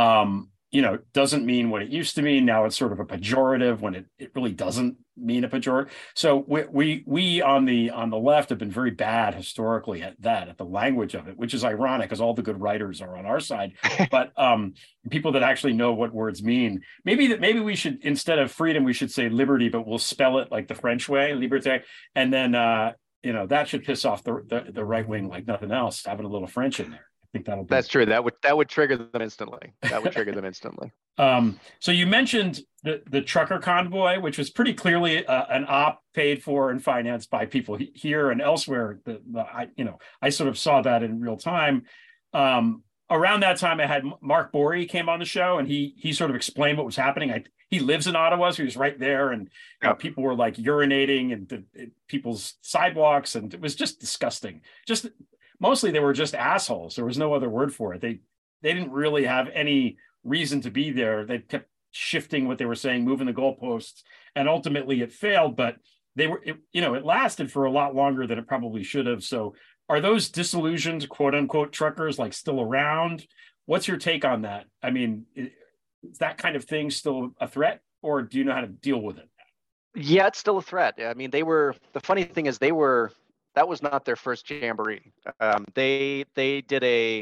Speaker 14: doesn't mean what it used to mean. Now it's sort of a pejorative when it really doesn't mean a pejorative. So we on the left have been very bad historically at the language of it, which is ironic because all the good writers are on our side. But people that actually know what words mean, maybe we should, instead of freedom, we should say liberty, but we'll spell it like the French way, liberté, and then that should piss off the right wing like nothing else, having a little French in there. think that'll be.
Speaker 15: That's true. That would trigger them instantly. That would trigger them instantly.
Speaker 14: So you mentioned the trucker convoy, which was pretty clearly an op paid for and financed by people here and elsewhere. I sort of saw that in real time. Around that time, I had Mark Borey came on the show, and he sort of explained what was happening. He lives in Ottawa, so he was right there, and people were like urinating and people's sidewalks, and it was just disgusting. Just mostly they were just assholes. There was no other word for it. They didn't really have any reason to be there. They kept shifting what they were saying, moving the goalposts, and ultimately it failed. But it lasted for a lot longer than it probably should have. So are those disillusioned, quote unquote, truckers like still around? What's your take on that? I mean, is that kind of thing still a threat, or do you know how to deal with it?
Speaker 15: Yeah, it's still a threat. I mean, the funny thing is that was not their first jamboree. They did a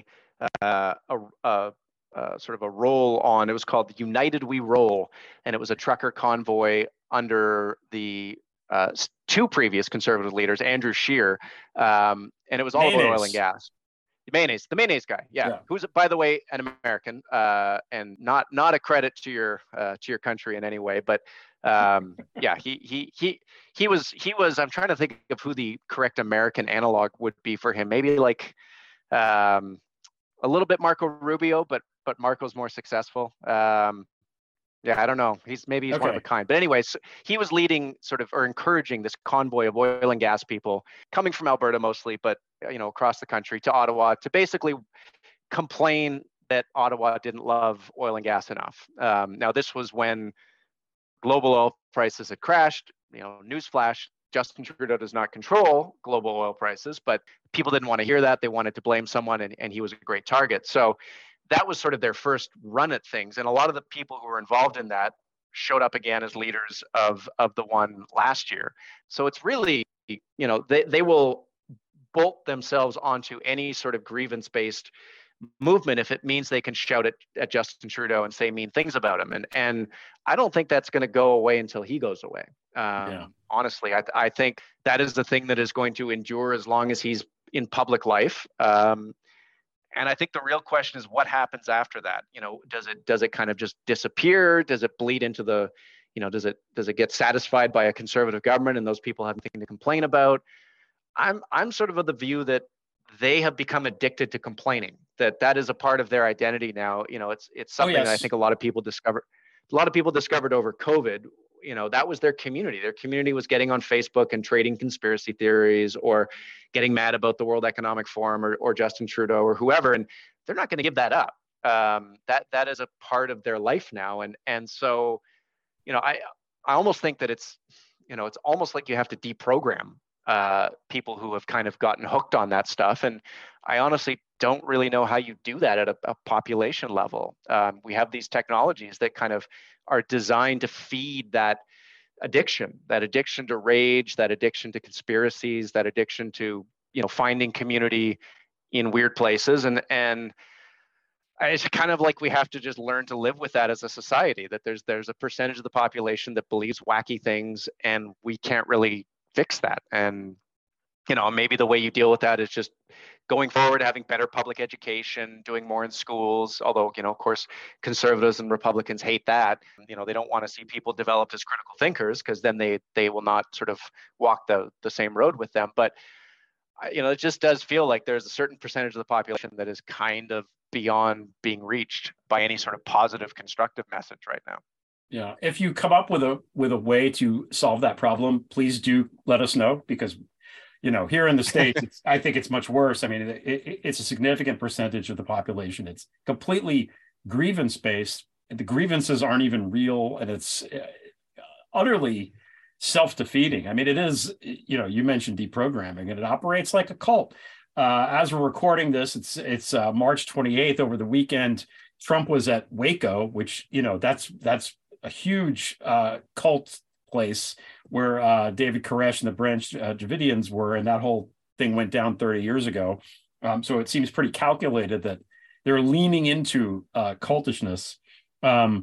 Speaker 15: sort of a roll on, it was called United We Roll, and it was a trucker convoy under the two previous conservative leaders, Andrew Scheer, and it was all about oil and gas. The mayonnaise guy, yeah. Who's, by the way, an American, and not a credit to your country in any way, but yeah, he was. I'm trying to think of who the correct American analog would be for him. Maybe like a little bit Marco Rubio, but Marco's more successful. Yeah, I don't know. He's one of a kind. But anyways, he was leading or encouraging this convoy of oil and gas people coming from Alberta mostly, but across the country to Ottawa to basically complain that Ottawa didn't love oil and gas enough. Now, this was when global oil prices had crashed. Newsflash, Justin Trudeau does not control global oil prices, but people didn't want to hear that. They wanted to blame someone, and he was a great target. So that was sort of their first run at things. And a lot of the people who were involved in that showed up again as leaders of the one last year. So it's really, they will bolt themselves onto any sort of grievance-based movement if it means they can shout at Justin Trudeau and say mean things about him. And I don't think that's going to go away until he goes away. Honestly, I think that is the thing that is going to endure as long as he's in public life. And I think the real question is what happens after that. Does it kind of just disappear? Does it bleed into the, does it get satisfied by a conservative government and those people have nothing to complain about? I'm sort of the view that they have become addicted to complaining. That is a part of their identity now. It's something that I think a lot of people discovered over COVID. That was their community. Their community was getting on Facebook and trading conspiracy theories or getting mad about the World Economic Forum or Justin Trudeau or whoever. And they're not going to give that up. That is a part of their life now. And so, I almost think that it's almost like you have to deprogram people who have kind of gotten hooked on that stuff. And I honestly don't really know how you do that at a population level. We have these technologies that kind of are designed to feed that addiction to rage, that addiction to conspiracies, that addiction to, finding community in weird places. And it's kind of like we have to just learn to live with that as a society, that there's a percentage of the population that believes wacky things and we can't really fix that. And, maybe the way you deal with that is just going forward, having better public education, doing more in schools, although, of course, conservatives and Republicans hate that. They don't want to see people developed as critical thinkers because then they will not sort of walk the same road with them. But, it just does feel like there's a certain percentage of the population that is kind of beyond being reached by any sort of positive, constructive message right now.
Speaker 14: Yeah. If you come up with a way to solve that problem, please do let us know, because here in the States, I think it's much worse. I mean, it's a significant percentage of the population. It's completely grievance-based. The grievances aren't even real, and it's utterly self-defeating. I mean, it is, you mentioned deprogramming, and it operates like a cult. As we're recording this, it's March 28th. Over the weekend, Trump was at Waco, which, that's a huge cult place where David Koresh and the Branch Davidians were, and that whole thing went down 30 years ago. So it seems pretty calculated that they're leaning into cultishness.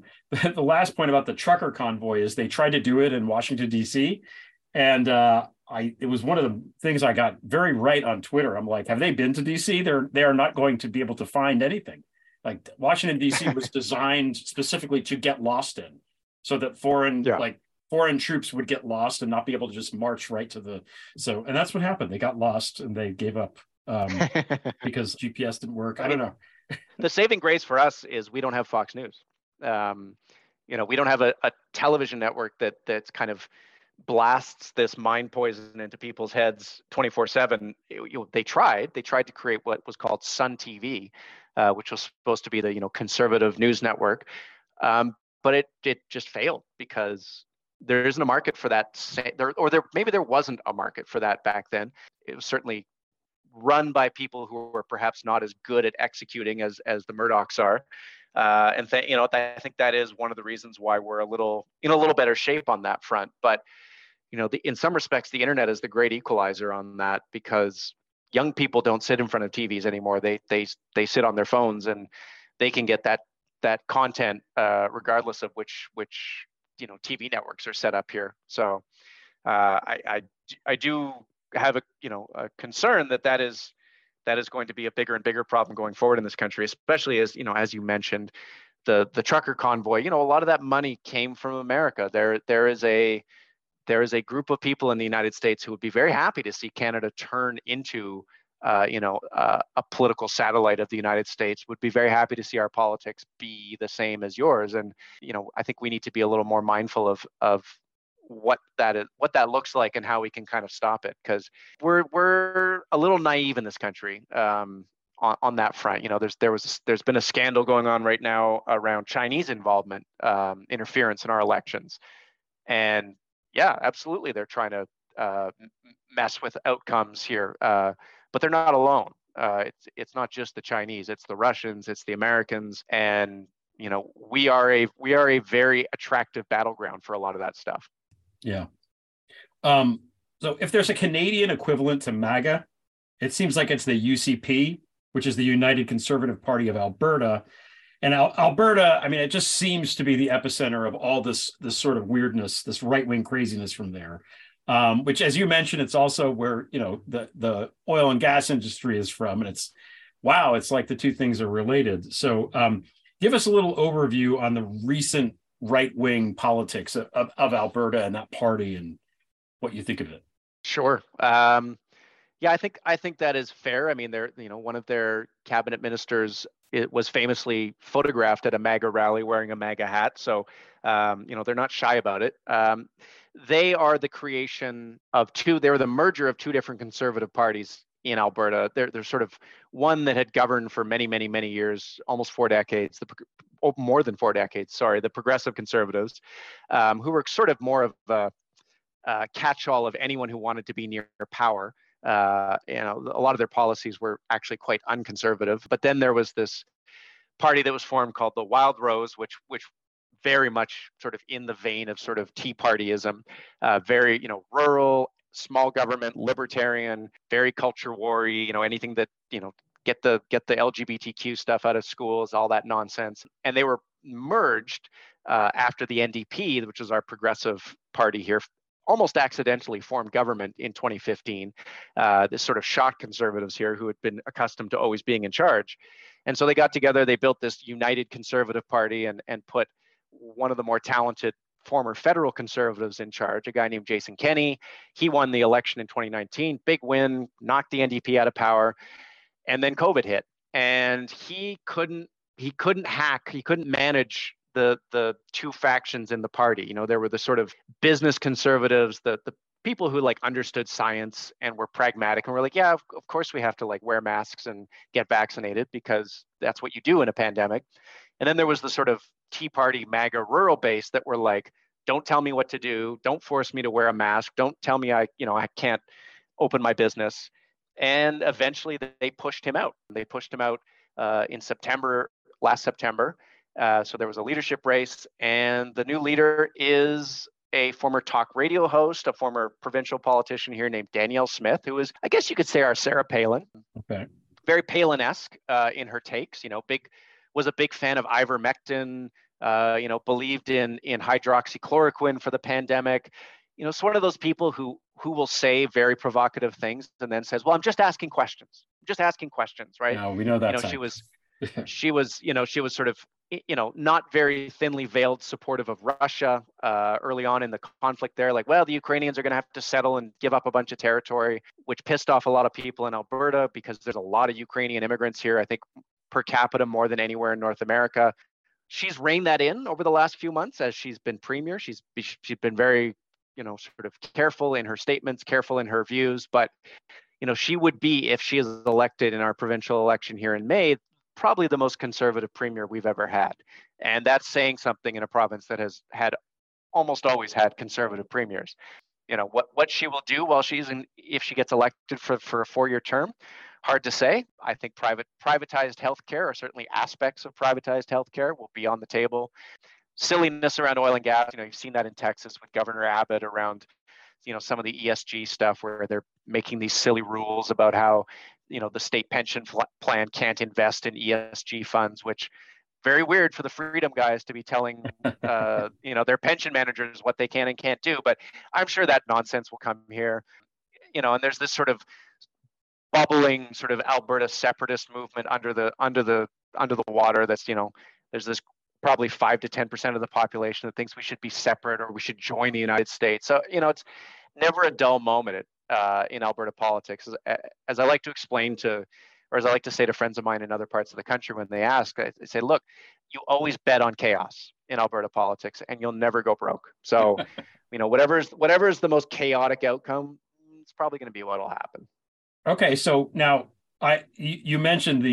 Speaker 14: The last point about the trucker convoy is they tried to do it in Washington, D.C., and it was one of the things I got very right on Twitter. I'm like, have they been to DC? They are not going to be able to find anything. Like Washington DC was designed specifically to get lost in, so that foreign troops would get lost and not be able to just march right to and that's what happened. They got lost and they gave up because GPS didn't work. I don't know.
Speaker 15: The saving grace for us is we don't have Fox News. We don't have a television network that's kind of blasts this mind poison into people's heads 24/7. They tried to create what was called Sun TV, which was supposed to be the conservative news network, but it just failed because there isn't a market for that. Maybe there wasn't a market for that back then. It was certainly run by people who were perhaps not as good at executing as the Murdochs are. I think that is one of the reasons why we're a little better shape on that front. But in some respects, the internet is the great equalizer on that, because young people don't sit in front of TVs anymore. They sit on their phones, and they can get that content regardless of which TV networks are set up here. So I do have a concern that is going to be a bigger and bigger problem going forward in this country, especially as you mentioned, the trucker convoy. A lot of that money came from America. There is a group of people in the United States who would be very happy to see Canada turn into a political satellite of the United States, would be very happy to see our politics be the same as yours. And I think we need to be a little more mindful of what that looks like and how we can kind of stop it, because we're a little naive in this country on that front. There's been a scandal going on right now around Chinese involvement, interference in our elections, and yeah, absolutely, they're trying to mess with outcomes here, but they're not alone. It's not just the Chinese; it's the Russians, it's the Americans, and we are a very attractive battleground for a lot of that stuff.
Speaker 14: Yeah. So if there's a Canadian equivalent to MAGA, it seems like it's the UCP, which is the United Conservative Party of Alberta. And Alberta, I mean, it just seems to be the epicenter of all this sort of weirdness, this right-wing craziness from there, which, as you mentioned, it's also where, the oil and gas industry is from. And it's like the two things are related. So give us a little overview on the recent right-wing politics of Alberta and that party and what you think of it.
Speaker 15: Sure. Yeah, I think that is fair. I mean, one of their cabinet ministers, it was famously photographed at a MAGA rally wearing a MAGA hat. So, they're not shy about it. They are the creation of they're the merger of two different conservative parties in Alberta. They're sort of one that had governed for many, many, many years, almost 4 decades, more than 4 decades, sorry, the Progressive Conservatives, who were sort of more of a catch-all of anyone who wanted to be near power. A lot of their policies were actually quite unconservative. But then there was this party that was formed called the Wild Rose, which very much sort of in the vein of sort of Tea Partyism, very rural, small government, libertarian, very culture war-y, anything that get the LGBTQ stuff out of schools, all that nonsense. And they were merged after the NDP, which is our progressive party here, almost accidentally formed government in 2015. This sort of shocked conservatives here who had been accustomed to always being in charge. And so they got together, they built this United Conservative Party and put one of the more talented former federal conservatives in charge, a guy named Jason Kenney. He won the election in 2019, big win, knocked the NDP out of power. And then COVID hit, and he couldn't manage the two factions in the party. There were the sort of business conservatives, the people who understood science and were pragmatic and were like, yeah, of course we have to wear masks and get vaccinated because that's what you do in a pandemic. And then there was the sort of Tea Party MAGA rural base that were like, don't tell me what to do, don't force me to wear a mask, don't tell me I can't open my business. And eventually they pushed him out. They pushed him out in last September. So there was a leadership race, and the new leader is a former talk radio host, a former provincial politician here named Danielle Smith, who is, I guess you could say, our Sarah Palin.
Speaker 14: Okay.
Speaker 15: Very Palin-esque in her takes. Was a big fan of ivermectin. Believed in hydroxychloroquine for the pandemic. you know, it's one of those people who will say very provocative things and then says, well, I'm just asking questions. I'm just asking questions, right?
Speaker 14: No, we know that.
Speaker 15: You know, she was sort of, you know, not very thinly veiled supportive of Russia early on in the conflict there. Like, well, the Ukrainians are going to have to settle and give up a bunch of territory, which pissed off a lot of people in Alberta because there's a lot of Ukrainian immigrants here, I think per capita more than anywhere in North America. She's reined that in over the last few months as she's been premier. She's been very, you know, sort of careful in her statements, careful in her views. But, you know, she would be, if she is elected in our provincial election here in May, probably the most conservative premier we've ever had. And that's saying something in a province that has had almost always had conservative premiers. You know, what she will do while she's in, if she gets elected for a 4-year term, hard to say. I think privatized healthcare, or certainly aspects of privatized healthcare, will be on the table. Silliness around oil and gas, you know, you've seen that in Texas with Governor Abbott around, you know, some of the ESG stuff where they're making these silly rules about how, you know, the state pension plan can't invest in ESG funds, which very weird for the Freedom guys to be telling, you know, their pension managers what they can and can't do. But I'm sure that nonsense will come here, you know, and there's this sort of bubbling sort of Alberta separatist movement under the water. That's, you know, there's this probably 5 to 10% of the population that thinks we should be separate or we should join the United States. So, you know, it's never a dull moment in Alberta politics. As I like to explain to, or as I like to say to friends of mine in other parts of the country when they ask, I say, look, you always bet on chaos in Alberta politics and you'll never go broke. So, you know, whatever's the most chaotic outcome, it's probably going to be what'll happen.
Speaker 14: Okay, so now you mentioned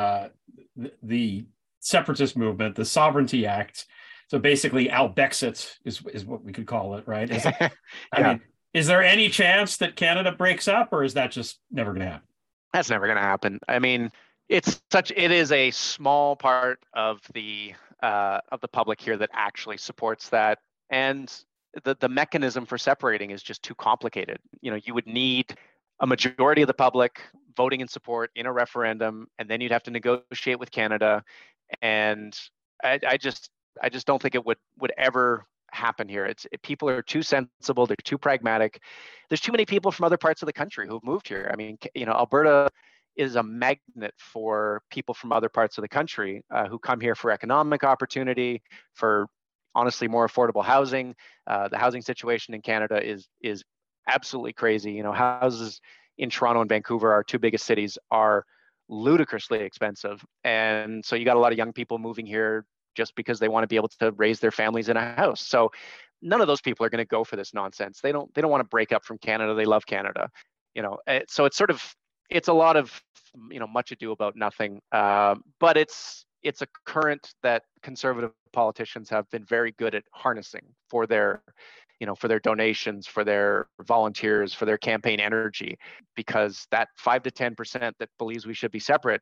Speaker 14: the separatist movement, the Sovereignty Act. So basically, Albexit is what we could call it, right? I mean, is there any chance that Canada breaks up, or is that just never going to happen?
Speaker 15: That's never going to happen. I mean, it is a small part of the public here that actually supports that, and the mechanism for separating is just too complicated. You know, you would need a majority of the public voting in support in a referendum, and then you'd have to negotiate with Canada. And I just don't think it would ever happen here. People are too sensible. They're too pragmatic. There's too many people from other parts of the country who've moved here. I mean, you know, Alberta is a magnet for people from other parts of the country who come here for economic opportunity, for honestly more affordable housing. The housing situation in Canada is absolutely crazy. You know, houses in Toronto and Vancouver, our two biggest cities, are ludicrously expensive. And so you got a lot of young people moving here just because they want to be able to raise their families in a house. So none of those people are going to go for this nonsense. They don't want to break up from Canada. They love Canada, you know. So it's a lot of, you know, much ado about nothing. But it's a current that conservative politicians have been very good at harnessing for their, you know, for their donations, for their volunteers, for their campaign energy, because that 5 to 10% that believes we should be separate,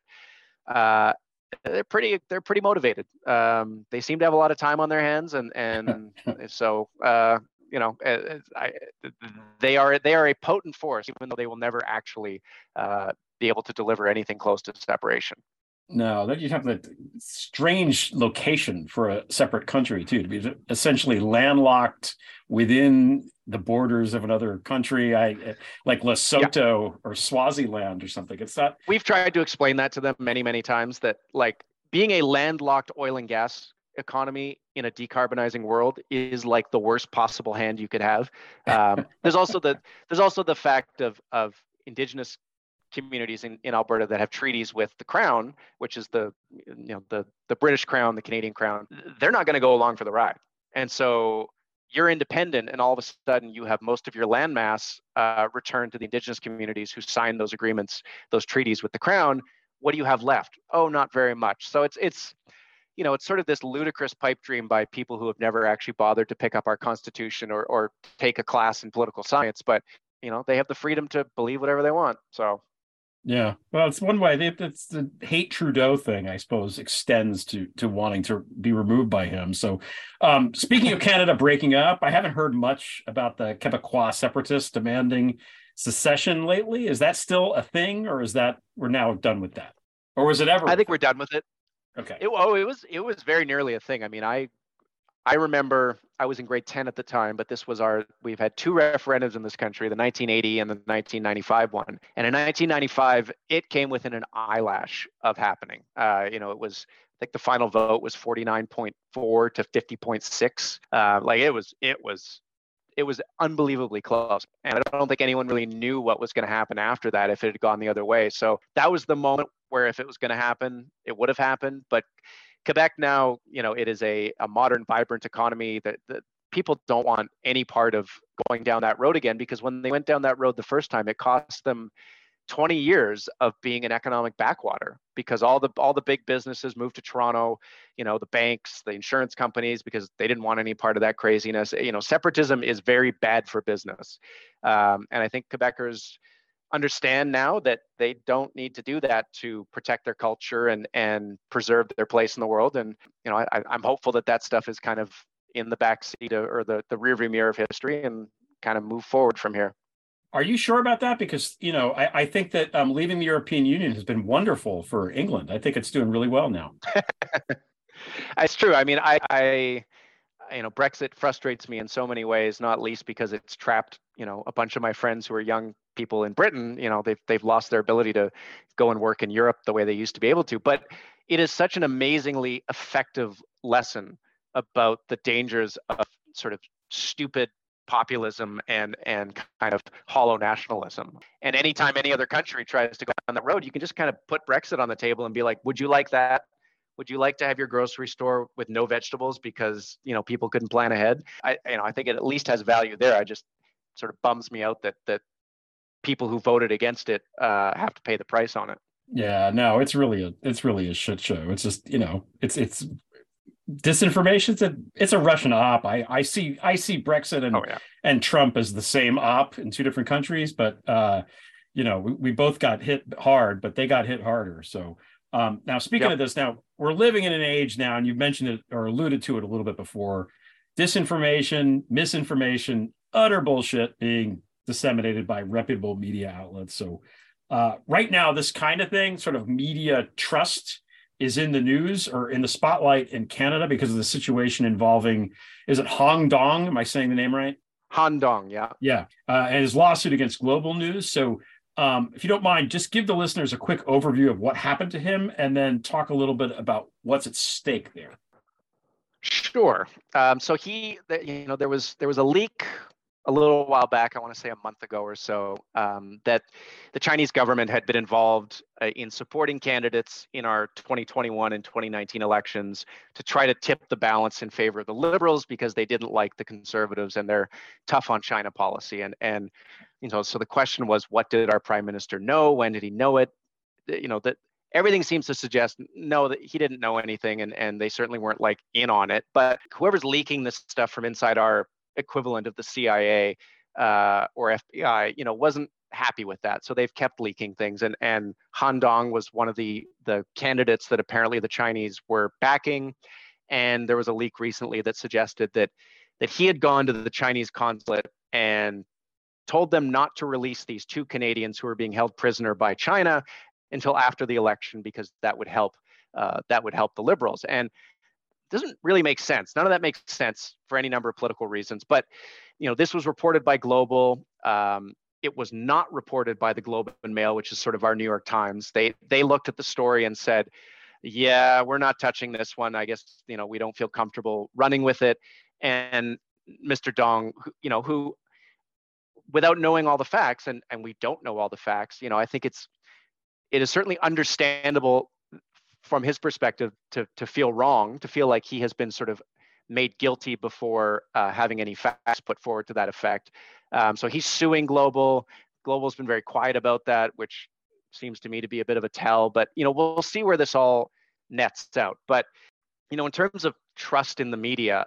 Speaker 15: they're pretty motivated. They seem to have a lot of time on their hands, and so you know, they are a potent force, even though they will never actually be able to deliver anything close to separation.
Speaker 14: No, that you'd have a strange location for a separate country too, to be essentially landlocked within the borders of another country, like Lesotho or Swaziland or something. It's not.
Speaker 15: We've tried to explain that to them many, many times, that like being a landlocked oil and gas economy in a decarbonizing world is like the worst possible hand you could have. There's also the fact of Indigenous communities in Alberta that have treaties with the Crown, which is the British Crown, the Canadian Crown. They're not going to go along for the ride. And so you're independent, and all of a sudden you have most of your landmass returned to the Indigenous communities who signed those agreements, those treaties with the Crown. What do you have left? Oh, not very much. So it's you know, it's sort of this ludicrous pipe dream by people who have never actually bothered to pick up our Constitution or take a class in political science. But, you know, they have the freedom to believe whatever they want. So.
Speaker 14: Yeah, well, it's one way. It's the hate Trudeau thing, I suppose, extends to wanting to be removed by him. So, speaking of Canada breaking up, I haven't heard much about the Quebecois separatists demanding secession lately. Is that still a thing, or is that we're now done with that, or was it ever?
Speaker 15: I think we're done with it.
Speaker 14: Okay.
Speaker 15: It was very nearly a thing. I mean, I remember I was in grade 10 at the time, but we've had two referendums in this country, the 1980 and the 1995 one. And in 1995, it came within an eyelash of happening. It was, I think the final vote was 49.4 to 50.6. It was unbelievably close. And I don't think anyone really knew what was going to happen after that if it had gone the other way. So that was the moment where if it was going to happen, it would have happened. But Quebec now, it is a modern, vibrant economy that people don't want any part of going down that road again, because when they went down that road the first time, it cost them 20 years of being an economic backwater, because all the big businesses moved to Toronto, the banks, the insurance companies, because they didn't want any part of that craziness. Separatism is very bad for business. And I think Quebecers understand now that they don't need to do that to protect their culture and preserve their place in the world. And, I'm hopeful that stuff is kind of in the backseat or the rearview mirror of history and kind of move forward from here.
Speaker 14: Are you sure about that? Because, I think that leaving the European Union has been wonderful for England. I think it's doing really well now.
Speaker 15: It's true. I mean, I Brexit frustrates me in so many ways, not least because it's trapped, a bunch of my friends who are young people in Britain. They've lost their ability to go and work in Europe the way they used to be able to. But it is such an amazingly effective lesson about the dangers of sort of stupid populism and kind of hollow nationalism. And anytime any other country tries to go down that road, you can just kind of put Brexit on the table and be like, would you like that? Would you like to have your grocery store with no vegetables because, people couldn't plan ahead? I think it at least has value there. I just sort of bums me out that people who voted against it have to pay the price on it.
Speaker 14: Yeah, no, it's really a shit show. It's just, it's disinformation. It's a Russian op. I see Brexit and Trump as the same op in two different countries, but we both got hit hard, but they got hit harder. So now speaking of this, now we're living in an age now, and you mentioned it or alluded to it a little bit before, disinformation, misinformation, utter bullshit being disseminated by reputable media outlets. So right now, this kind of thing, sort of media trust, is in the news or in the spotlight in Canada because of the situation involving, is it Hong Dong? Am I saying the name right?
Speaker 15: Han Dong, yeah.
Speaker 14: Yeah, and his lawsuit against Global News. So if you don't mind, just give the listeners a quick overview of what happened to him and then talk a little bit about what's at stake there.
Speaker 15: Sure. So there was a leak a little while back, I want to say a month ago or so, that the Chinese government had been involved in supporting candidates in our 2021 and 2019 elections to try to tip the balance in favor of the Liberals because they didn't like the Conservatives and their tough on China policy. And so the question was, what did our Prime Minister know? When did he know it? That everything seems to suggest no, that he didn't know anything, and they certainly weren't in on it. But whoever's leaking this stuff from inside our equivalent of the CIA or FBI, wasn't happy with that. So they've kept leaking things. And Han Dong was one of the candidates that apparently the Chinese were backing. And there was a leak recently that suggested that he had gone to the Chinese consulate and told them not to release these two Canadians who were being held prisoner by China until after the election, because that would help the Liberals. And doesn't really make sense. None of that makes sense for any number of political reasons. But, this was reported by Global. It was not reported by the Globe and Mail, which is sort of our New York Times. They looked at the story and said, yeah, we're not touching this one. I guess, we don't feel comfortable running with it. And Mr. Dong, who without knowing all the facts, and we don't know all the facts, I think it is certainly understandable from his perspective to feel wrong, to feel like he has been sort of made guilty before having any facts put forward to that effect. So he's suing Global. Global's been very quiet about that, which seems to me to be a bit of a tell. But, we'll see where this all nets out. But, in terms of trust in the media,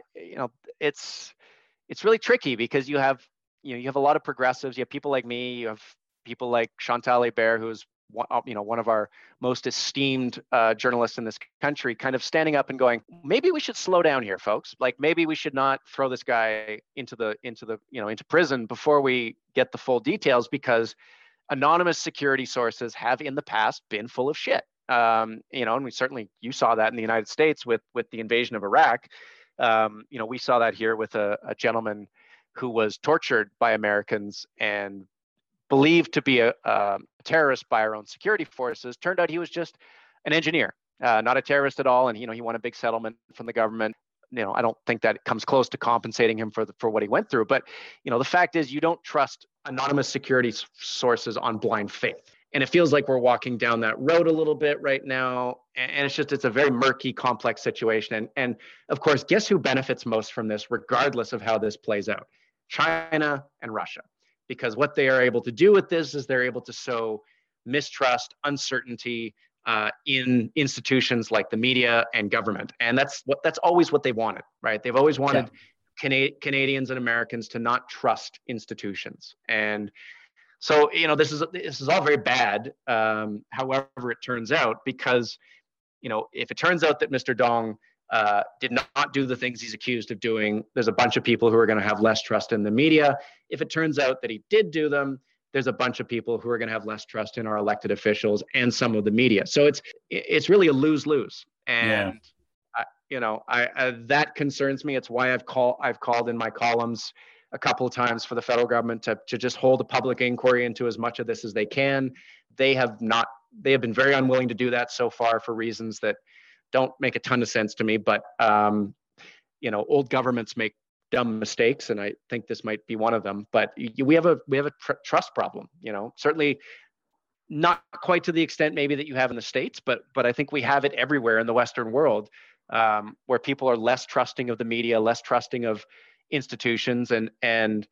Speaker 15: it's really tricky because you have a lot of progressives. You have people like me. You have people like Chantal Hébert, who's one of our most esteemed journalists in this country, kind of standing up and going, maybe we should slow down here, folks. Maybe we should not throw this guy into prison before we get the full details, because anonymous security sources have in the past been full of shit. And you saw that in the United States with the invasion of Iraq. We saw that here with a gentleman who was tortured by Americans and believed to be a terrorist by our own security forces. Turned out he was just an engineer, not a terrorist at all. And, he won a big settlement from the government. I don't think that comes close to compensating him for what he went through. But, the fact is you don't trust anonymous security sources on blind faith. And it feels like we're walking down that road a little bit right now. And it's a very murky, complex situation. And of course, guess who benefits most from this, regardless of how this plays out? China and Russia. Because what they are able to do with this is they're able to sow mistrust, uncertainty in institutions like the media and government. And that's always what they wanted, right? They've always wanted Canadians and Americans to not trust institutions. And so, this is all very bad. However, it turns out, because, if it turns out that Mr. Dong did not do the things he's accused of doing, there's a bunch of people who are going to have less trust in the media. If it turns out that he did do them, there's a bunch of people who are going to have less trust in our elected officials and some of the media. So it's really a lose-lose. And that concerns me. It's why I've called in my columns a couple of times for the federal government to just hold a public inquiry into as much of this as they can. They have been very unwilling to do that so far for reasons that don't make a ton of sense to me. But old governments make dumb mistakes, and I think this might be one of them. But we have a trust problem. Certainly not quite to the extent maybe that you have in the States, but I think we have it everywhere in the Western world, where people are less trusting of the media, less trusting of institutions. And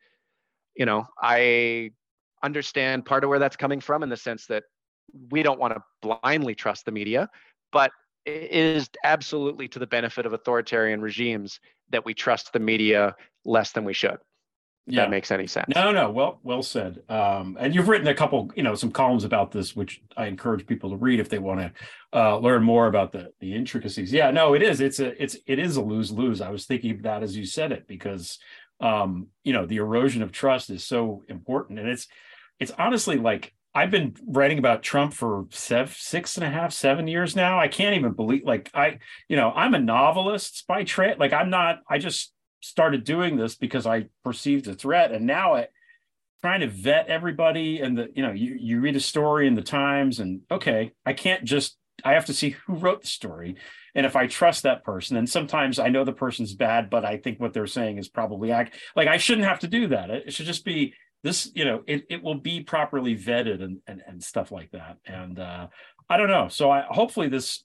Speaker 15: I understand part of where that's coming from, in the sense that we don't want to blindly trust the media, but it is absolutely to the benefit of authoritarian regimes that we trust the media less than we should. If that makes any sense.
Speaker 14: No. Well said. And you've written a couple, some columns about this, which I encourage people to read if they want to learn more about the intricacies. Yeah, no, it is. It is a lose-lose. I was thinking of that as you said it, because the erosion of trust is so important. And it's honestly like, I've been writing about Trump for 6.5, 7 years now. I can't even believe, I'm a novelist by trade. I just started doing this because I perceived a threat. And now trying to vet everybody, and you read a story in the Times, and okay, I have to see who wrote the story. And if I trust that person, and sometimes I know the person's bad, but I think what they're saying is probably I shouldn't have to do that. It should just be this, it will be properly vetted and stuff like that. And I don't know. So hopefully this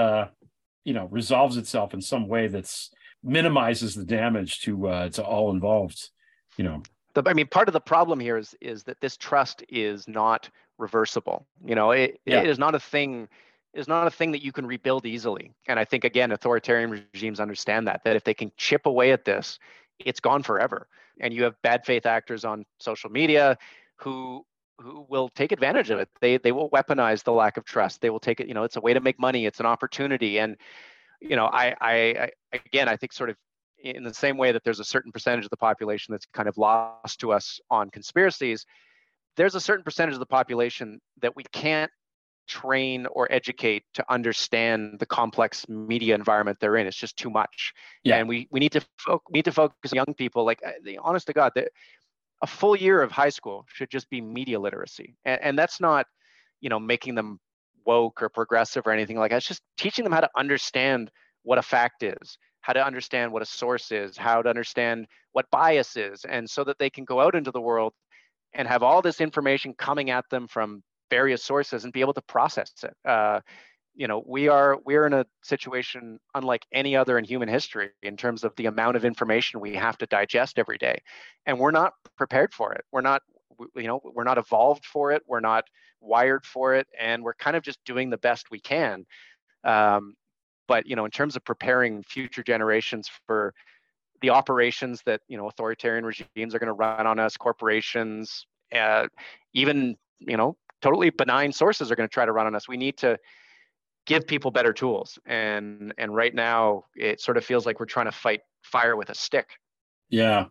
Speaker 14: resolves itself in some way that's minimizes the damage to all involved.
Speaker 15: Part of the problem here is that this trust is not reversible. It is not a thing. Is not a thing that you can rebuild easily. And I think, again, authoritarian regimes understand that if they can chip away at this, it's gone forever. And you have bad faith actors on social media who will take advantage of it. They will weaponize the lack of trust. They will take it, it's a way to make money. It's an opportunity. And, I think sort of in the same way that there's a certain percentage of the population that's kind of lost to us on conspiracies, there's a certain percentage of the population that we can't train or educate to understand the complex media environment they're in. It's just too much. And we need to focus on young people. Honest to God, a full year of high school should just be media literacy. And that's not, making them woke or progressive or anything like that. It's just teaching them how to understand what a fact is, how to understand what a source is, how to understand what bias is, and so that they can go out into the world and have all this information coming at them from various sources and be able to process it. We're in a situation unlike any other in human history in terms of the amount of information we have to digest every day, and we're not prepared for it. We're not evolved for it. We're not wired for it, and we're kind of just doing the best we can. But in terms of preparing future generations for the operations that authoritarian regimes are going to run on us, corporations, even totally benign sources are going to try to run on us. We need to give people better tools. And right now it sort of feels like we're trying to fight fire with a stick.
Speaker 14: Yeah.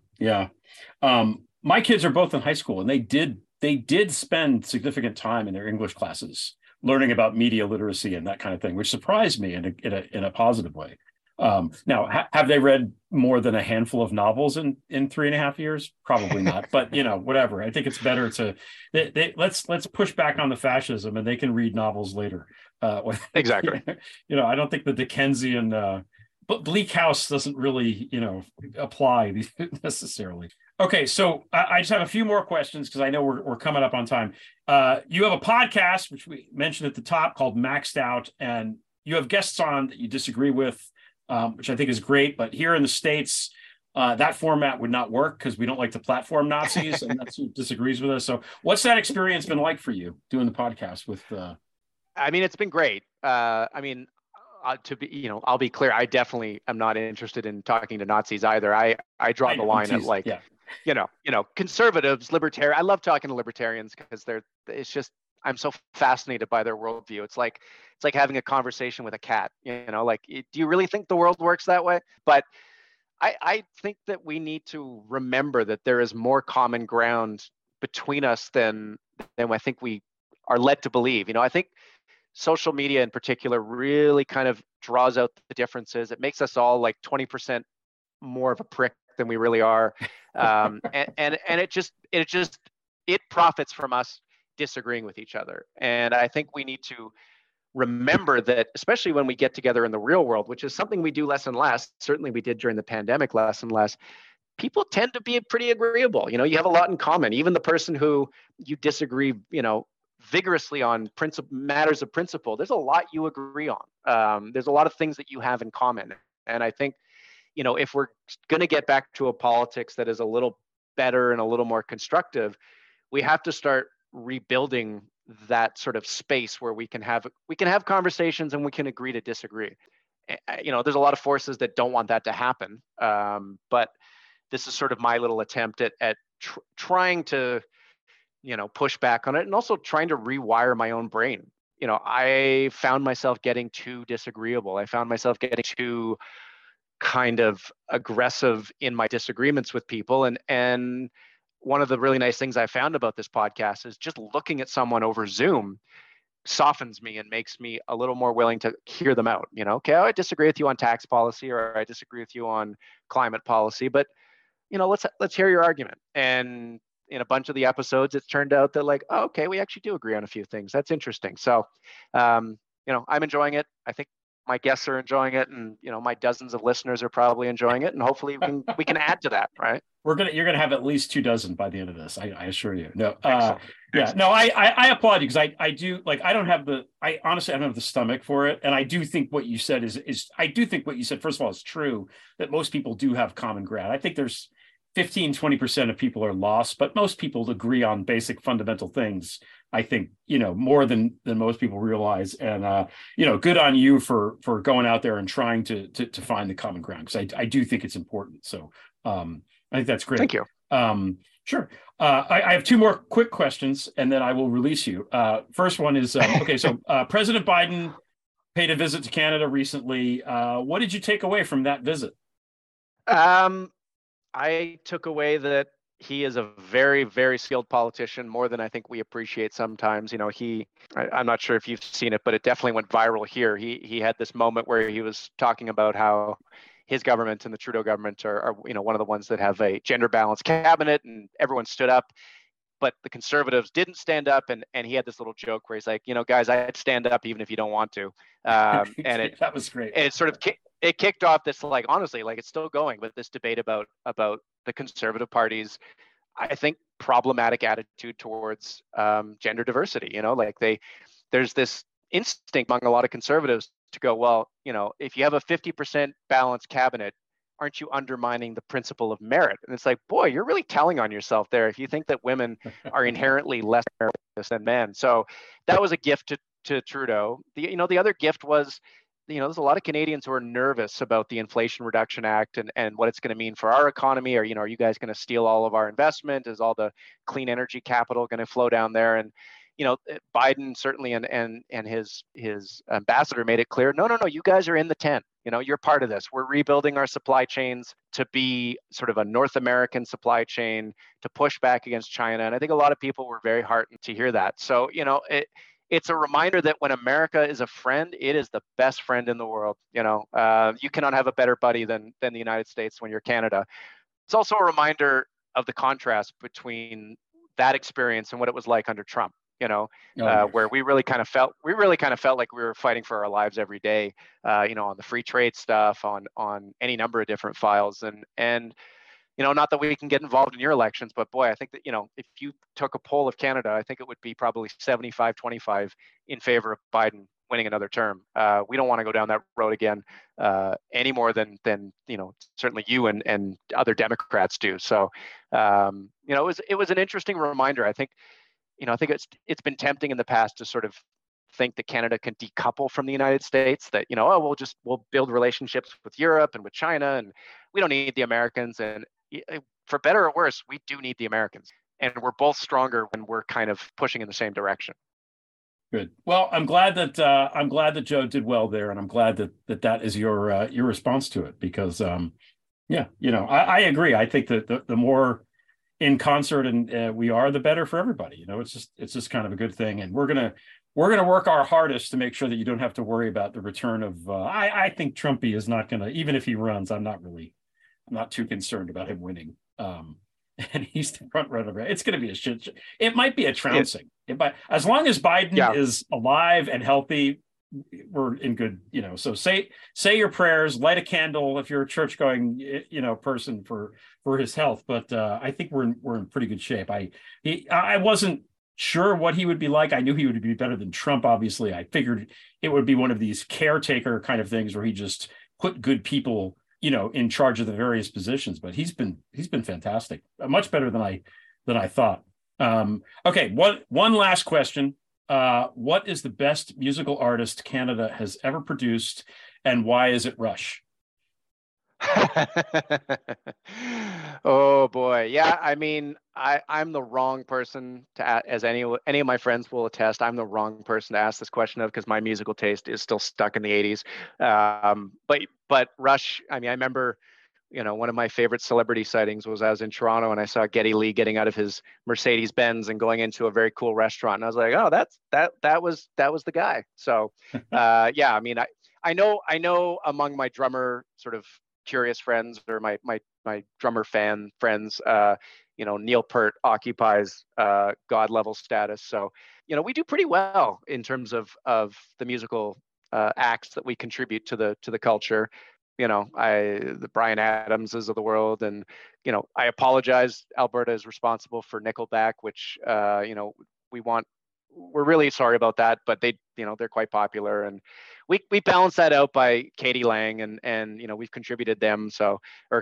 Speaker 14: My kids are both in high school, and they did spend significant time in their English classes learning about media literacy and that kind of thing, which surprised me in a positive way. Now, have they read more than a handful of novels in 3.5 years? Probably not. But whatever. I think it's better to let's push back on the fascism, and they can read novels later.
Speaker 15: Exactly.
Speaker 14: I don't think the Dickensian, but Bleak House doesn't really apply necessarily. Okay, so I just have a few more questions because I know we're coming up on time. You have a podcast, which we mentioned at the top, called Maxed Out, and you have guests on that you disagree with, which I think is great. But here in the States, that format would not work because we don't like to platform Nazis, and that's who disagrees with us. So what's that experience been like for you doing the podcast with...
Speaker 15: I mean, it's been great. I'll be clear. I definitely am not interested in talking to Nazis either. I draw the line at like... Yeah. Conservatives, libertarian. I love talking to libertarians because I'm so fascinated by their worldview. It's like having a conversation with a cat, do you really think the world works that way? But I think that we need to remember that there is more common ground between us than I think we are led to believe. I think social media in particular really kind of draws out the differences. It makes us all like 20% more of a prick than we really are. And it profits from us disagreeing with each other. And I think we need to remember that, especially when we get together in the real world, which is something we do less and less, certainly we did during the pandemic less and less, people tend to be pretty agreeable. You have a lot in common. Even the person who you disagree, vigorously on matters of principle, there's a lot you agree on. There's a lot of things that you have in common. And I think, if we're going to get back to a politics that is a little better and a little more constructive, we have to start rebuilding that sort of space where we can have conversations and we can agree to disagree. There's a lot of forces that don't want that to happen. But this is sort of my little attempt at trying to, push back on it, and also trying to rewire my own brain. I found myself getting too disagreeable. I found myself getting too kind of aggressive in my disagreements with people. And one of the really nice things I found about this podcast is just looking at someone over Zoom softens me and makes me a little more willing to hear them out. Okay, I disagree with you on tax policy, or I disagree with you on climate policy, but let's hear your argument. And in a bunch of the episodes, it's turned out that okay, we actually do agree on a few things. That's interesting. So, I'm enjoying it. I think my guests are enjoying it, and my dozens of listeners are probably enjoying it, and hopefully we can add to that, right?
Speaker 14: You're gonna have at least 24 by the end of this. I assure you. No,
Speaker 15: Excellent.
Speaker 14: Yeah, no, I applaud you because I do I honestly don't have the stomach for it, and I do think what you said I do think what you said, first of all, is true, that most people do have common ground. I think there's 15-20% of people are lost, but most people agree on basic fundamental things. I think, more than most people realize. And, good on you for going out there and trying to find the common ground, because I do think it's important. So I think that's great.
Speaker 15: Thank you.
Speaker 14: Sure. I have two more quick questions, and then I will release you. First one is, okay, so President Biden paid a visit to Canada recently. What did you take away from that visit?
Speaker 15: I took away that he is a very, very skilled politician, more than I think we appreciate sometimes. I'm not sure if you've seen it, but it definitely went viral here. He had this moment where he was talking about how his government and the Trudeau government are one of the ones that have a gender balanced cabinet, and everyone stood up, but the Conservatives didn't stand up. And he had this little joke where he's like, guys, I'd stand up even if you don't want to. And
Speaker 14: that was great.
Speaker 15: And it sort of it kicked off this, honestly, it's still going, but this debate about the Conservative Party's, I think, problematic attitude towards gender diversity. There's this instinct among a lot of conservatives to go, well, if you have a 50% balanced cabinet, aren't you undermining the principle of merit? And it's like, boy, you're really telling on yourself there if you think that women are inherently less meritorious than men. So that was a gift to Trudeau. The other gift was, there's a lot of Canadians who are nervous about the Inflation Reduction Act and what it's going to mean for our economy. Or, are you guys going to steal all of our investment? Is all the clean energy capital going to flow down there? And, Biden certainly and his ambassador made it clear, no, you guys are in the tent. You're part of this. We're rebuilding our supply chains to be sort of a North American supply chain to push back against China. And I think a lot of people were very heartened to hear that. So, it's a reminder that when America is a friend, it is the best friend in the world. You cannot have a better buddy than the United States when you're Canada. It's also a reminder of the contrast between that experience and what it was like under Trump. Where we really kind of felt like we were fighting for our lives every day. On the free trade stuff, on any number of different files, and not that we can get involved in your elections, but boy, I think that, if you took a poll of Canada, I think it would be probably 75-25 in favor of Biden winning another term. We don't want to go down that road again any more than certainly you and other Democrats do. So, it was an interesting reminder. I think it's been tempting in the past to sort of think that Canada can decouple from the United States, that, we'll build relationships with Europe and with China, and we don't need the Americans. And for better or worse, we do need the Americans. And we're both stronger when we're kind of pushing in the same direction.
Speaker 14: Good. Well, I'm glad that Joe did well there, and I'm glad that is your response to it, because I agree. I think that the more in concert and we are, the better for everybody. It's just kind of a good thing, and we're gonna work our hardest to make sure that you don't have to worry about the return of. I think Trumpy is not gonna, even if he runs, I'm not too concerned about him winning. And he's the front runner. It's going to be a shit show. It might be a trouncing. As long as Biden is alive and healthy, we're in good. So say your prayers, light a candle if you're a church going person for his health. But I think we're in pretty good shape. I wasn't sure what he would be like. I knew he would be better than Trump. Obviously, I figured it would be one of these caretaker kind of things where he just put good people in charge of the various positions, but he's been fantastic, much better than I thought. Okay, one last question. What is the best musical artist Canada has ever produced, and why is it Rush?
Speaker 15: Oh boy, yeah. I mean, I'm the wrong person to, as any of my friends will attest, I'm the wrong person to ask this question of, because my musical taste is still stuck in the 80s. But Rush, I mean, I remember, one of my favorite celebrity sightings was I was in Toronto and I saw Geddy Lee getting out of his Mercedes Benz and going into a very cool restaurant, and I was like, oh, that was the guy. So yeah, I mean, I know among my drummer sort of curious friends, or my drummer fan friends, Neil Peart occupies god level status. So we do pretty well in terms of the musical acts that we contribute to the culture. The Bryan Adamses of the world, and I apologize, Alberta is responsible for Nickelback, which we're really sorry about that, but they're quite popular, and we balance that out by Katie Lang, and we've contributed her, so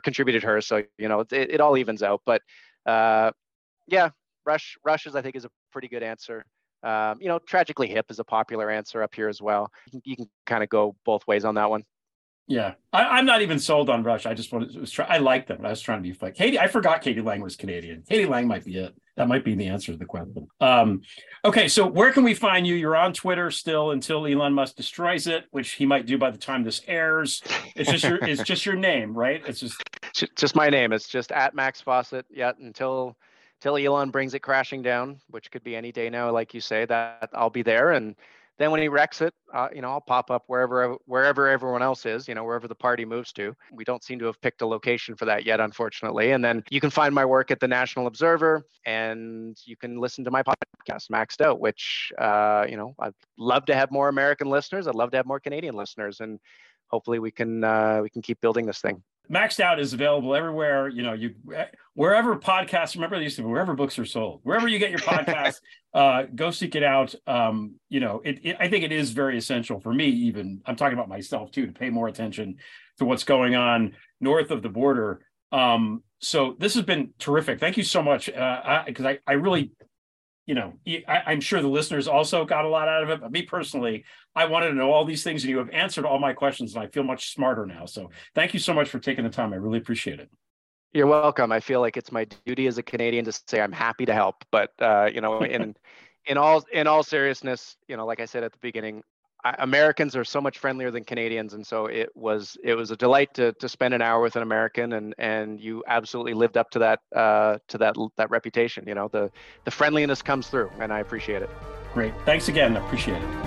Speaker 15: it all evens out. But yeah, Rush is, I think, is a pretty good answer. Tragically Hip is a popular answer up here as well. You can kind of go both ways on that one.
Speaker 14: Yeah, I'm not even sold on Rush. I just I like them. I was trying to be like Katie. I forgot Katie Lang was Canadian. Katie Lang might be it. That might be the answer to the question. Okay, so where can we find you? You're on Twitter still until Elon Musk destroys it, which he might do by the time this airs. It's just your name, right? It's
Speaker 15: just my name. It's just at Max Fawcett. Yeah, until Elon brings it crashing down, which could be any day now, like you say. That I'll be there, and then when he wrecks it, I'll pop up wherever everyone else is, wherever the party moves to. We don't seem to have picked a location for that yet, unfortunately. And then you can find my work at the National Observer, and you can listen to my podcast, Maxed Out, which, I'd love to have more American listeners. I'd love to have more Canadian listeners, and hopefully we can keep building this thing.
Speaker 14: Maxed Out is available everywhere. Wherever podcasts. Remember, they used to be wherever books are sold. Wherever you get your podcast, go seek it out. I think it is very essential for me. Even I'm talking about myself too, to pay more attention to what's going on north of the border. So this has been terrific. Thank you so much. Because I really, I'm sure the listeners also got a lot out of it. But me personally, I wanted to know all these things, and you have answered all my questions, and I feel much smarter now. So thank you so much for taking the time. I really appreciate it.
Speaker 15: You're welcome. I feel like it's my duty as a Canadian to say I'm happy to help. But in all seriousness, like I said at the beginning, Americans are so much friendlier than Canadians, and so it was a delight to spend an hour with an American, and you absolutely lived up to that reputation. The friendliness comes through, and I appreciate it.
Speaker 14: Great. Thanks again. Appreciate it.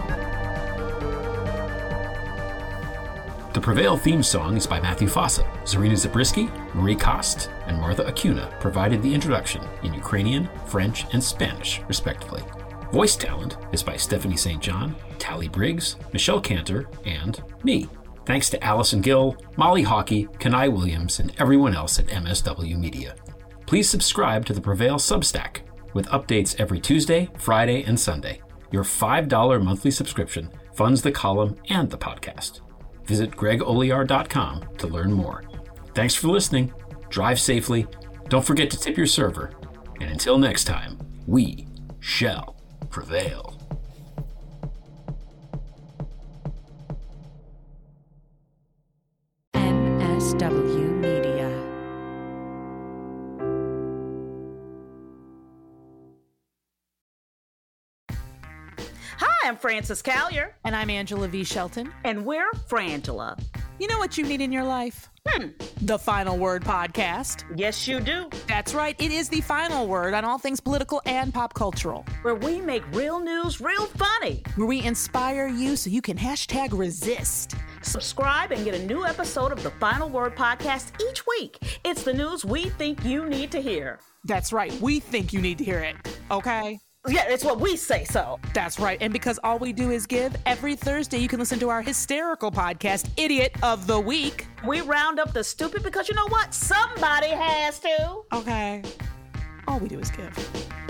Speaker 9: The Prevail theme song is by Matthew Fawcett. Zarina Zabriskie, Marie Kost, and Martha Acuna provided the introduction in Ukrainian, French, and Spanish, respectively. Voice talent is by Stephanie St. John, Tally Briggs, Michelle Cantor, and me. Thanks to Allison Gill, Molly Hockey, Kenai Williams, and everyone else at MSW Media. Please subscribe to the Prevail Substack with updates every Tuesday, Friday, and Sunday. Your $5 monthly subscription funds the column and the podcast. Visit gregolear.com to learn more. Thanks for listening. Drive safely. Don't forget to tip your server. And until next time, we shall prevail.
Speaker 3: MSW Media. Hi, I'm Frances Callier.
Speaker 4: And I'm Angela V. Shelton.
Speaker 3: And we're Frangela.
Speaker 4: You know what you need in your life? The Final Word Podcast.
Speaker 3: Yes, you do.
Speaker 4: That's right. It is the final word on all things political and pop cultural.
Speaker 3: Where we make real news real funny.
Speaker 4: Where we inspire you so you can #resist.
Speaker 3: Subscribe and get a new episode of the Final Word Podcast each week. It's the news we think you need to hear.
Speaker 4: That's right. We think you need to hear it. Okay?
Speaker 3: Yeah, it's what we say so.
Speaker 4: That's right. And because all we do is give, every Thursday you can listen to our hysterical podcast, Idiot of the Week.
Speaker 3: We round up the stupid because you know what? Somebody has to.
Speaker 4: Okay. All we do is give.